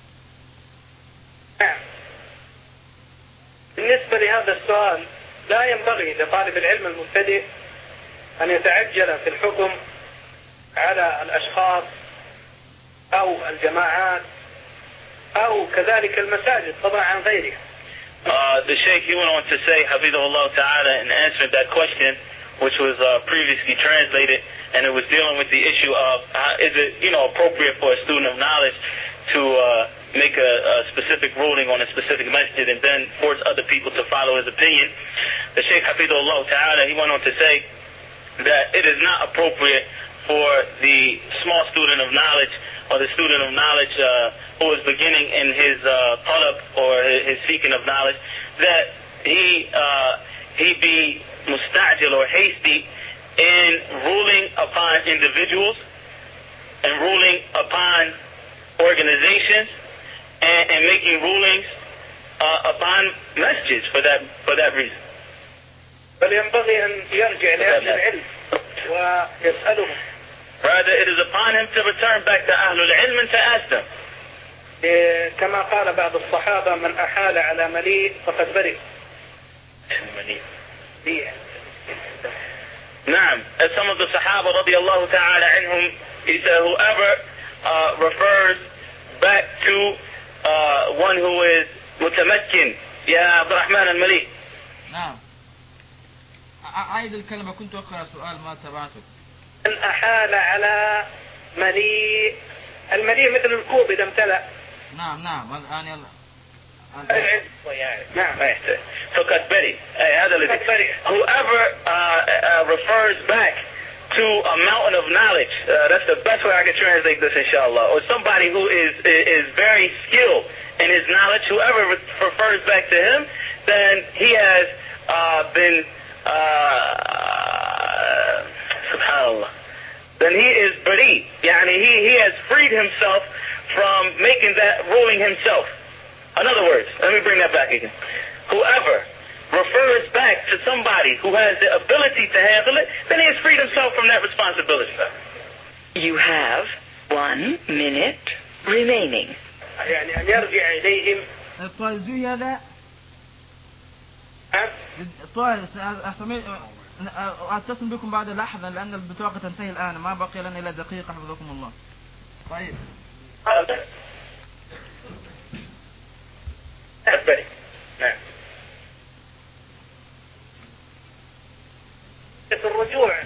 [SPEAKER 2] بالنسبة لهذا السؤال، لا ينبغي لطالب العلم المبتدئ أن يتعجل في الحكم على الأشخاص أو الجماعات أو كذلك المساجد طبعا عن غيرها.
[SPEAKER 4] The Shaykh, he went on to say, Hafidhahullah Ta'ala, in answering that question, which was previously translated, and it was dealing with the issue of is it appropriate for a student of knowledge to make a specific ruling on a specific masjid and then force other people to follow his opinion. The Shaykh, Hafidhahullah Ta'ala, he went on to say that it is not appropriate for the small student of knowledge or the student of knowledge who is beginning in his talab or his seeking of knowledge, that he be mustajil or hasty in ruling upon individuals and ruling upon organizations and making rulings upon masjids for that reason.
[SPEAKER 2] بل ينبغي أن يرجع لأهل العلم ويسألهم.
[SPEAKER 4] Rather, it is upon him to return back to Ahlul Ilm and to ask them.
[SPEAKER 2] كما قال بعض الصحابة من أحال على مليء فقد برئ.
[SPEAKER 4] نعم. As some of the Sahaba radiallahu ta'ala anhum, he said, whoever refers back to one who is mutamakkin, يا عبد الرحمن المليء.
[SPEAKER 1] نعم. أعيد الكلمة، كنت أقرأ سؤال ما تبعته.
[SPEAKER 2] من أحال على مليء، المليء مثل الكوب إذا امتلأ.
[SPEAKER 1] نعم الآن يلا.
[SPEAKER 2] نعم.
[SPEAKER 4] فقد برئ. Whoever refers back to a mountain of knowledge, that's the best way I can translate this, inshallah, or somebody who is very skilled in his knowledge, whoever refers back to him, then he has been subhanallah, then he is bari, yani he has freed himself from making that ruling himself. In other words, let me bring that back again. Whoever refers back to somebody who has the ability to handle it, then he has freed himself from that responsibility.
[SPEAKER 5] You have 1 minute remaining.
[SPEAKER 2] يعني أن يرجع إليهم.
[SPEAKER 1] طيب زي هذا. طيب أتصل بكم بعد لحظة لأن البطاقة تنتهي الآن، ما بقي لنا إلا دقيقة حفظكم الله. طيب.
[SPEAKER 2] نعم. الرجوع،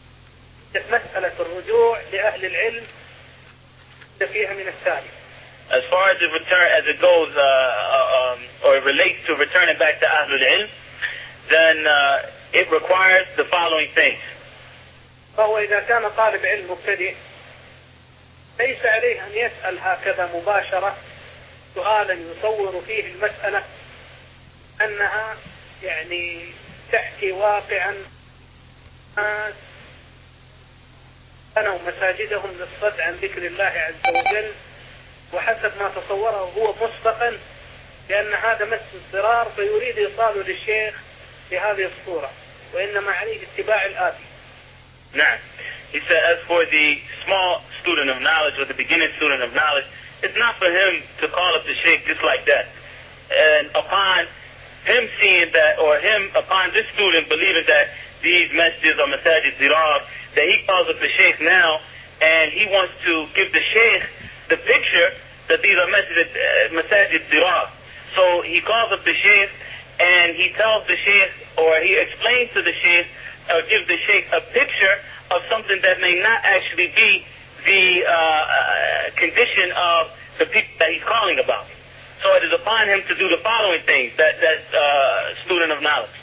[SPEAKER 2] مسألة الرجوع لأهل العلم فيها من الثاني.
[SPEAKER 4] as far as it goes, or it relates to returning back to Ahlul Ilm, then it requires the following things.
[SPEAKER 2] فهو إذا كان طالب علم مبتدئ ليس عليه أن يسأل هكذا مباشرة سؤالا يصور فيه المسألة أنها يعني تحكي واقعا الناس بنوا مساجدهم للصد عن ذكر الله عز وجل وحسب ما تصوره هو مسبقا لأن هذا مس الضرار فيريد إيصاله للشيخ بهذه الصورة وإنما عليه اتباع الآتي.
[SPEAKER 4] نعم. He said, as for the small student of knowledge or the beginning student of knowledge, it's not for him to call up the sheikh just like that. And upon him seeing that, or upon this student believing that these messages are masajid dirar, that he calls up the sheikh now, and he wants to give the sheikh the picture that these are masajid dirar. So he calls up the sheikh, and he tells the sheikh, or he explains to the sheikh, or gives the sheikh a picture of something that may not actually be the condition of the people that he's calling about. So it is upon him to do the following things, that student of knowledge.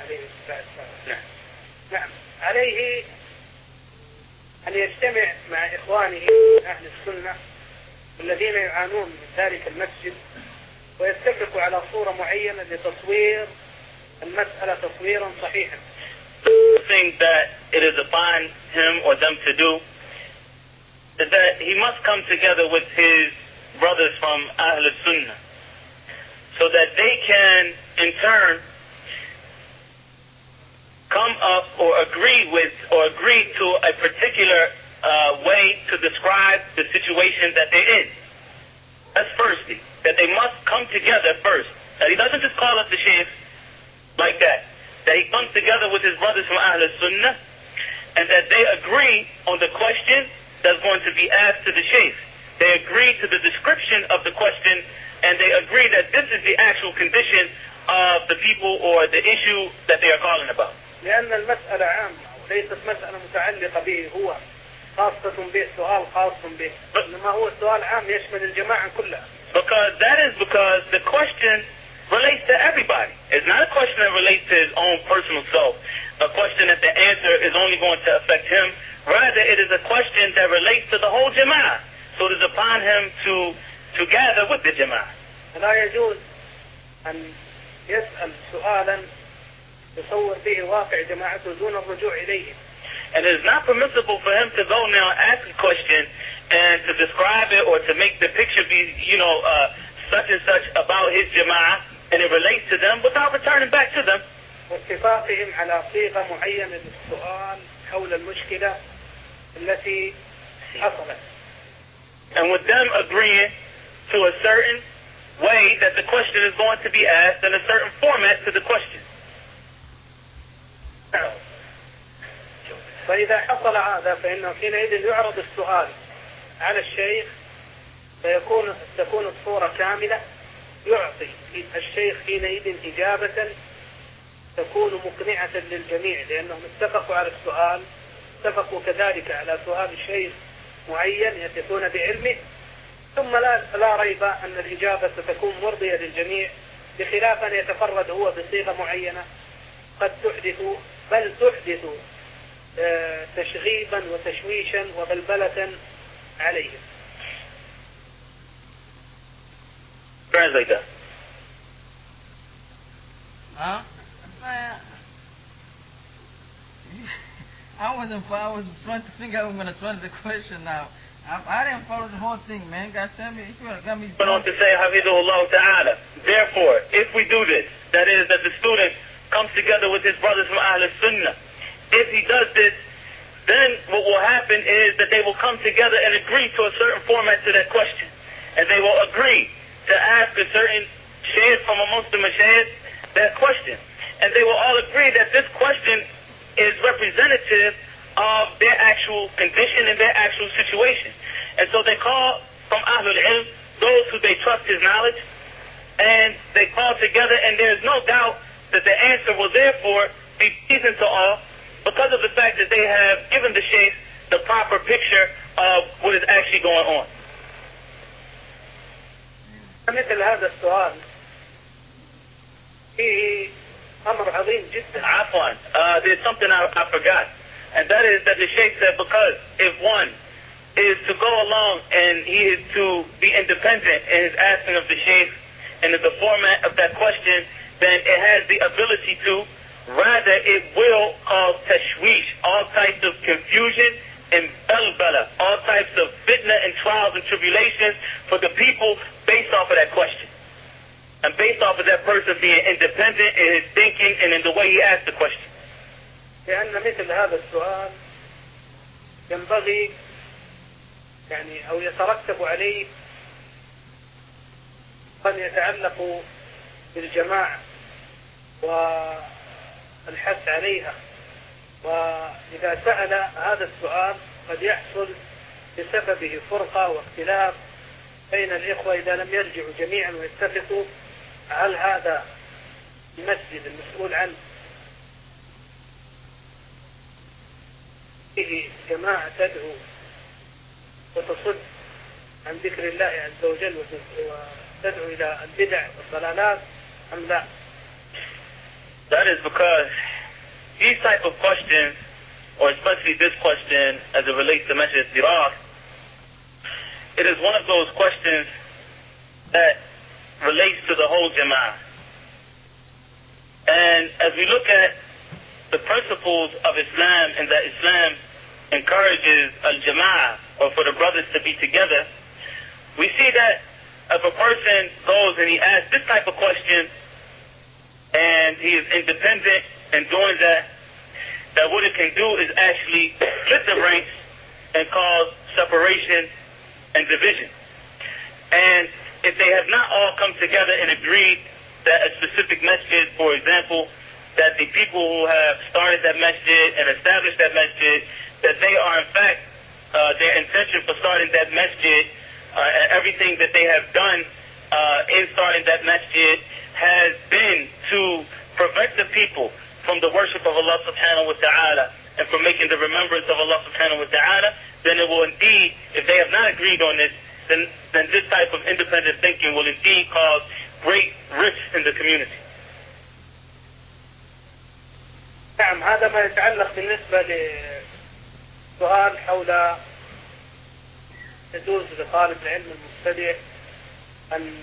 [SPEAKER 2] نعم. عليه أن يجتمع مع إخوانه أهل السنة الذين يعانون من ذلك المسجد ويتفقوا على صورة معينة لتصوير المسألة تصويرا صحيحا.
[SPEAKER 4] The thing that it is upon him or them to do is that he must come together with his brothers from Ahl Sunnah so that they can in turn come up or agree to a particular way to describe the situation that they're in. That's firstly, that they must come together first. That he doesn't just call up the sheikh like that. That he comes together with his brothers from Ahl Sunnah and that they agree on the question that's going to be asked to the sheikh. They agree to the description of the question and they agree that this is the actual condition of the people or the issue that they are calling about.
[SPEAKER 2] لأن المسألة عامة وليست مسألة متعلقة به هو خاصة به سؤال خاص به إنما هو سؤال عام يشمل الجماعة كلها.
[SPEAKER 4] Because the question relates to everybody. It's not a question that relates to his own personal self, a question that the answer is only going to affect him. Rather, it is a question that relates to the whole jama'ah. So it is upon him to gather with the jama'ah.
[SPEAKER 2] لا يجوز أن يسأل سؤالا يصور به واقع جماعته دون الرجوع إليه.
[SPEAKER 4] And it is not permissible for him to go now and ask a question and to describe it or to make the picture be, such and such about his jama'ah and it relates to them without returning back to them.
[SPEAKER 2] واتفاقهم على صيغة معينة للسؤال حول المشكلة التي حصلت.
[SPEAKER 4] And with them agreeing to a certain way that the question is going to be asked and a certain format to the question.
[SPEAKER 2] فإذا حصل هذا فإنه حينئذ يعرض السؤال على الشيخ تكون الصورة كاملة يعطي الشيخ حينئذ إجابة تكون مقنعة للجميع لأنهم اتفقوا على السؤال اتفقوا كذلك على سؤال الشيخ معين يثقون بعلمه ثم لا ريب أن الإجابة ستكون مرضية للجميع بخلاف أن يتفرد هو بصيغة معينة قد تحدث تشغيبا وتشويشا وبلبلة عليهم.
[SPEAKER 4] Translate that.
[SPEAKER 1] I was trying to think I was going to try the question now. I didn't follow the whole thing, man. God tell me, if you got me.
[SPEAKER 4] Went on to say, Hafidullah Ta'ala. Therefore, if we do this, that is, that the student comes together with his brothers from Ahl Sunnah, if he does this, then what will happen is that they will come together and agree to a certain format to that question. And they will agree to ask a certain shaykh from amongst the mashayikh that question. And they will all agree that this question is representative of their actual condition and their actual situation. And so they call from Ahlul Ilm those who they trust his knowledge, and they call together, and there is no doubt that the answer will therefore be pleasing to all because of the fact that they have given the sheikh the proper picture of what is actually going on.
[SPEAKER 2] مثل هذا السؤال فيه أمر عظيم جدا.
[SPEAKER 4] عفوا, there's something I forgot, and that is that the Sheikh said, because if one is to go along and he is to be independent in his asking of the Sheikh and in the format of that question, then it has the ability to, rather it will cause tashwish, all types of confusion and balbala, all types of fitna and trials and tribulations for the people based off of that question. And based off of that person being independent in his thinking and in the way he asked the question.
[SPEAKER 2] لأن مثل هذا السؤال ينبغي يعني أو يترتب عليه أن يتعلق بالجماعة والحث عليها، وإذا سأل هذا السؤال قد يحصل بسببه فرقة واختلاف بين الإخوة إذا لم يرجعوا جميعا ويتفقوا هل هذا المسجد المسؤول عنه فيه جماعة تدعو وتصد عن ذكر الله عز وجل وتدعو إلى البدع والضلالات أم لا.
[SPEAKER 4] That is because these type of questions, or especially this question as it relates to Masjid Dirar, it is one of those questions that relates to the whole Jama'ah. And as we look at the principles of Islam and that Islam encourages al-Jama'ah, or for the brothers to be together, we see that if a person goes and he asks this type of question and he is independent in doing that, that what it can do is actually split the ranks and cause separation and division. And if they have not all come together and agreed that a specific masjid, for example, that the people who have started that masjid and established that masjid, that they are in fact, their intention for starting that masjid and everything that they have done in starting that masjid has been to prevent the people from the worship of Allah subhanahu wa ta'ala and from making the remembrance of Allah subhanahu wa ta'ala, then it will indeed, if they have not agreed on this, then this type of independent thinking will indeed cause great rifts in the community.
[SPEAKER 2] نعم، هذا ما يتعلق بالنسبة لسؤال حول يجوز لطالب العلم المبتدئ أن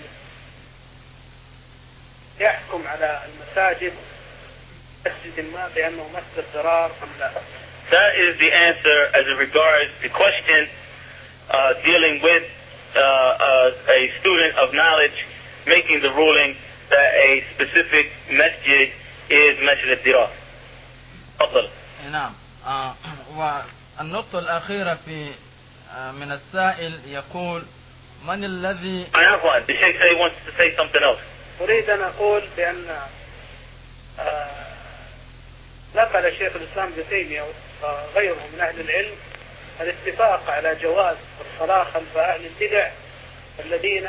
[SPEAKER 2] يحكم على المساجد مسجد ما بأنه مسجد ضرار أم لا.
[SPEAKER 4] That is the answer as it regards the question dealing with a student of knowledge making the ruling that a specific masjid is Masjid al-Dirar. تفضل.
[SPEAKER 1] نعم. والنقطة الأخيرة في من السائل يقول من الذي
[SPEAKER 4] The Sheikh said he wants to say something else.
[SPEAKER 2] أريد أن أقول بأن نقل شيخ الإسلام ابن تيمية وغيره من أهل العلم الاتفاق على جواز الصلاة خلف أهل البدع الذين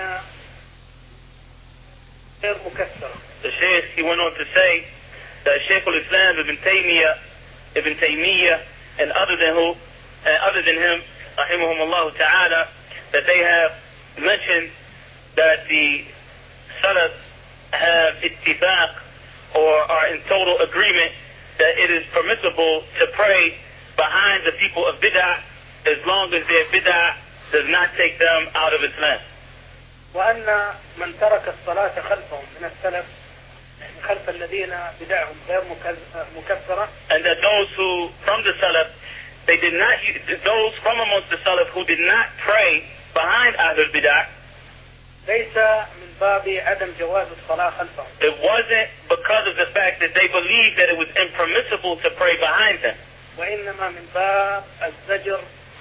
[SPEAKER 2] غير مكثرة.
[SPEAKER 4] The Sheikh, he went on to say that Sheikh al-Islam Ibn Taymiyyah and other than him, rahimahumullah ta'ala, that they have mentioned that the Salaf have ittifaq or are in total agreement that it is permissible to pray behind the people of bid'ah as long as their bid'ah does not take them out of Islam.
[SPEAKER 2] وأن من ترك الصلاة خلفهم من السلف خلف الذين بدعهم غير مكفرة. And that those who from the Salaf, they did not, those from amongst the Salaf who did not pray behind Ahlul Bid'ah, ليس من باب عدم جواز الصلاة خلفهم.
[SPEAKER 4] It wasn't because of the fact that they believed that it was impermissible to pray behind them.
[SPEAKER 2] وإنما من باب الزجر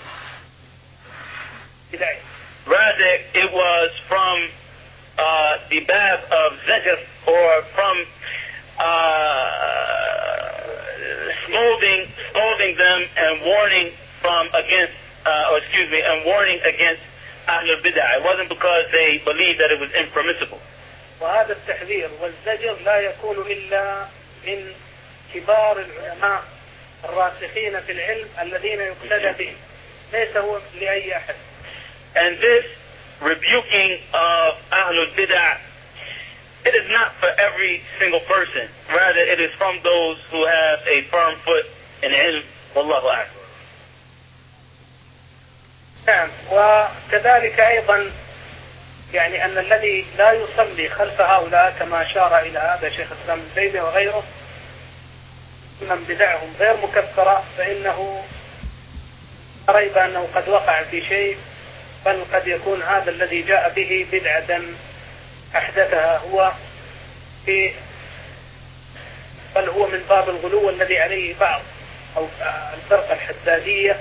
[SPEAKER 2] بدعي.
[SPEAKER 4] Rather, it was from the bab of zajr, or from scolding them and warning against Ahlul Bid'ah. It wasn't because they believed that it was impermissible.
[SPEAKER 2] وهذا التحذير والزجر لا يكون إلا من كبار العلماء الراسخين في العلم الذين يقتدى بهم، ليس هو لأي أحد.
[SPEAKER 4] And this rebuking of Ahlul Bid'ah, it is not for every single person. Rather, it is from those who have a firm foot in ilm. Wallahu a'lam.
[SPEAKER 2] نعم. وكذلك أيضا يعني أن الذي لا يصلي خلف هؤلاء كما أشار إلى هذا شيخ الإسلام ابن تيمية وغيره من بدعهم غير مكفرة، فإنه ريب أنه قد وقع في شيء، بل قد يكون هذا الذي جاء به بدعة أحدثها هو بل هو من باب الغلو الذي عليه بعض أو الفرقة الحدادية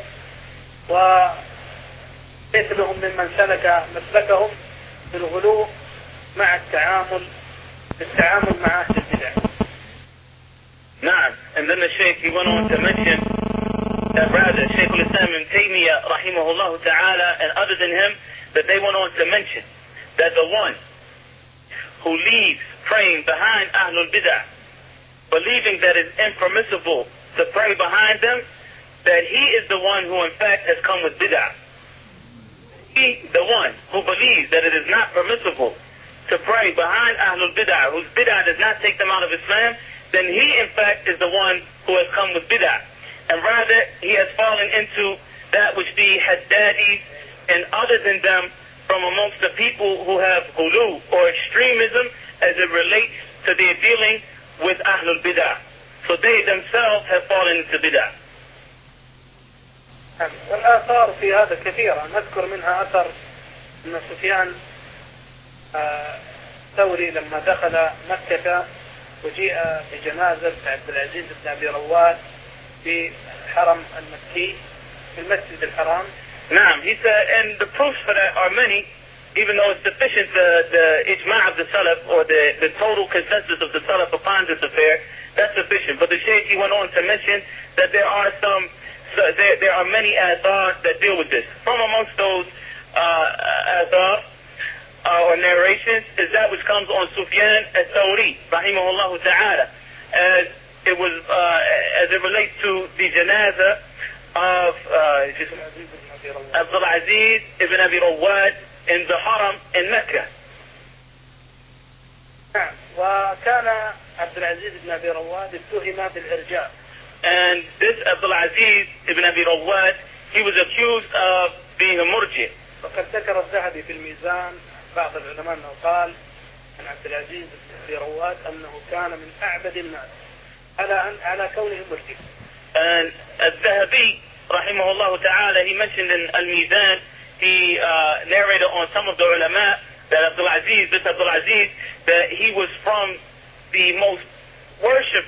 [SPEAKER 2] ومثلهم ممن سلك مسلكهم بالغلو مع التعامل مع أهل البدع.
[SPEAKER 4] Na'am. And then the Shaykh, he went on to mention that rather Shaykh al-Islam ibn Taymiyyah rahimahullah ta'ala and other than him, that they went on to mention that the one who leaves praying behind Ahlul Bid'ah, believing that it's impermissible to pray behind them, that he is the one who in fact has come with Bid'ah. He, the one who believes that it is not permissible to pray behind Ahlul Bid'ah, whose Bid'ah does not take them out of Islam, then he in fact is the one who has come with Bid'ah. And rather, he has fallen into that which the Haddadis and other than them from amongst the people who have ghulu or extremism as it relates to their dealing with Ahlul Bid'ah. So they themselves have fallen into Bid'ah.
[SPEAKER 2] والآثار في هذا كثيرة، نذكر منها أثر أن سفيان الثوري لما دخل مكة وجيء بجنازة عبد العزيز بن أبي رواد في الحرم المكي في المسجد الحرام.
[SPEAKER 4] Naam, he said, and the proofs for that are many, even though it's sufficient the ijma' of the Salaf or the total consensus of the Salaf upon this affair, that's sufficient. But the Shaykh, he went on to mention that there are many athar that deal with this. From amongst those athar or narrations is that which comes on Sufyan al-Thawri, rahimahullah ta'ala, as it relates to the janazah of Abdul Aziz ibn Abi Rawad in the Haram in Mecca.
[SPEAKER 2] نعم. وكان عبد العزيز بن أبي رواد اتهم بالإرجاء.
[SPEAKER 4] And this Abdul Aziz ibn Abi Rawad, he was accused of being a murji.
[SPEAKER 2] وقد ذكر الذهبي في الميزان بعض العلماء أنه قال عن عبد العزيز بن أبي رواد أنه كان من أعبد الناس على كونه مرجئ.
[SPEAKER 4] And الذهبي rahimahullah ta'ala, he mentioned in Al-Mizan, he narrated on some of the ulama that Abdul Aziz, that he was from the most worship,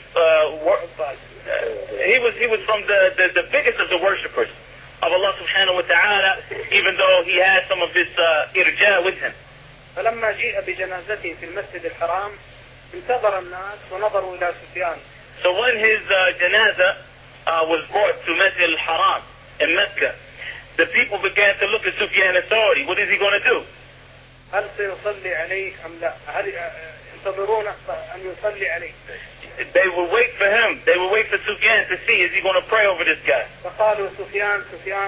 [SPEAKER 4] he was from the biggest of the worshippers of Allah subhanahu wa ta'ala, even though he had some of his irja with him.
[SPEAKER 2] فلما جيء بجنازته في المسجد الحرام انتظر الناس ونظروا إلى سفيان.
[SPEAKER 4] So when his janazah was brought to Masjid al-Haram in Mecca, the people began to look at Sufyan al-Thawri. What is he going to do?
[SPEAKER 2] هل سيصلي عليه أم لا؟ هل ينتظرون أن يصلي عليه؟
[SPEAKER 4] They would wait for him. They would wait for Sufyan to see, is he going to pray over this guy?
[SPEAKER 2] فقالوا سفيان.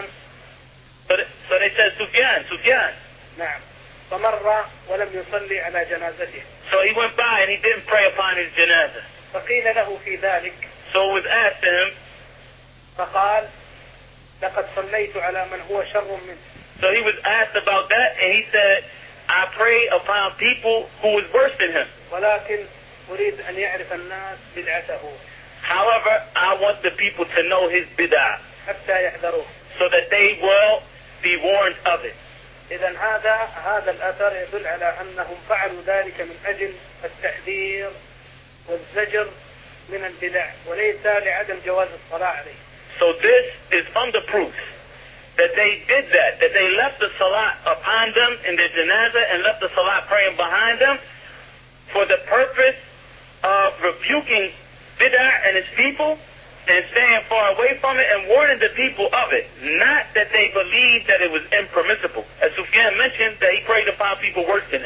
[SPEAKER 4] So they said, Sufyan.
[SPEAKER 2] نعم. فمر ولم يصلي على جنازته.
[SPEAKER 4] So he went by and he didn't pray upon his janazah.
[SPEAKER 2] فقيل له في ذلك.
[SPEAKER 4] So it was asked to him.
[SPEAKER 2] فقال لقد صليت على من هو شر منه.
[SPEAKER 4] So he was asked about that and he said, I pray upon people who was worse than him.
[SPEAKER 2] ولكن أريد أن يعرف الناس بدعته.
[SPEAKER 4] However, I want the people to know his bid'ah.
[SPEAKER 2] حتى يحذروه.
[SPEAKER 4] So that they will be warned of it.
[SPEAKER 2] إذن هذا الأثر يدل على أنهم فعلوا ذلك من أجل التحذير والزجر من البدع وليس لعدم جواز الصلاة عليه.
[SPEAKER 4] So this is from the proof that they did that they left the salat upon them in their janazah and left the salat praying behind them for the purpose of rebuking bid'ah and its people and staying far away from it and warning the people of it. Not that they believed that it was impermissible. As Sufyan mentioned, that he prayed upon people worse than him.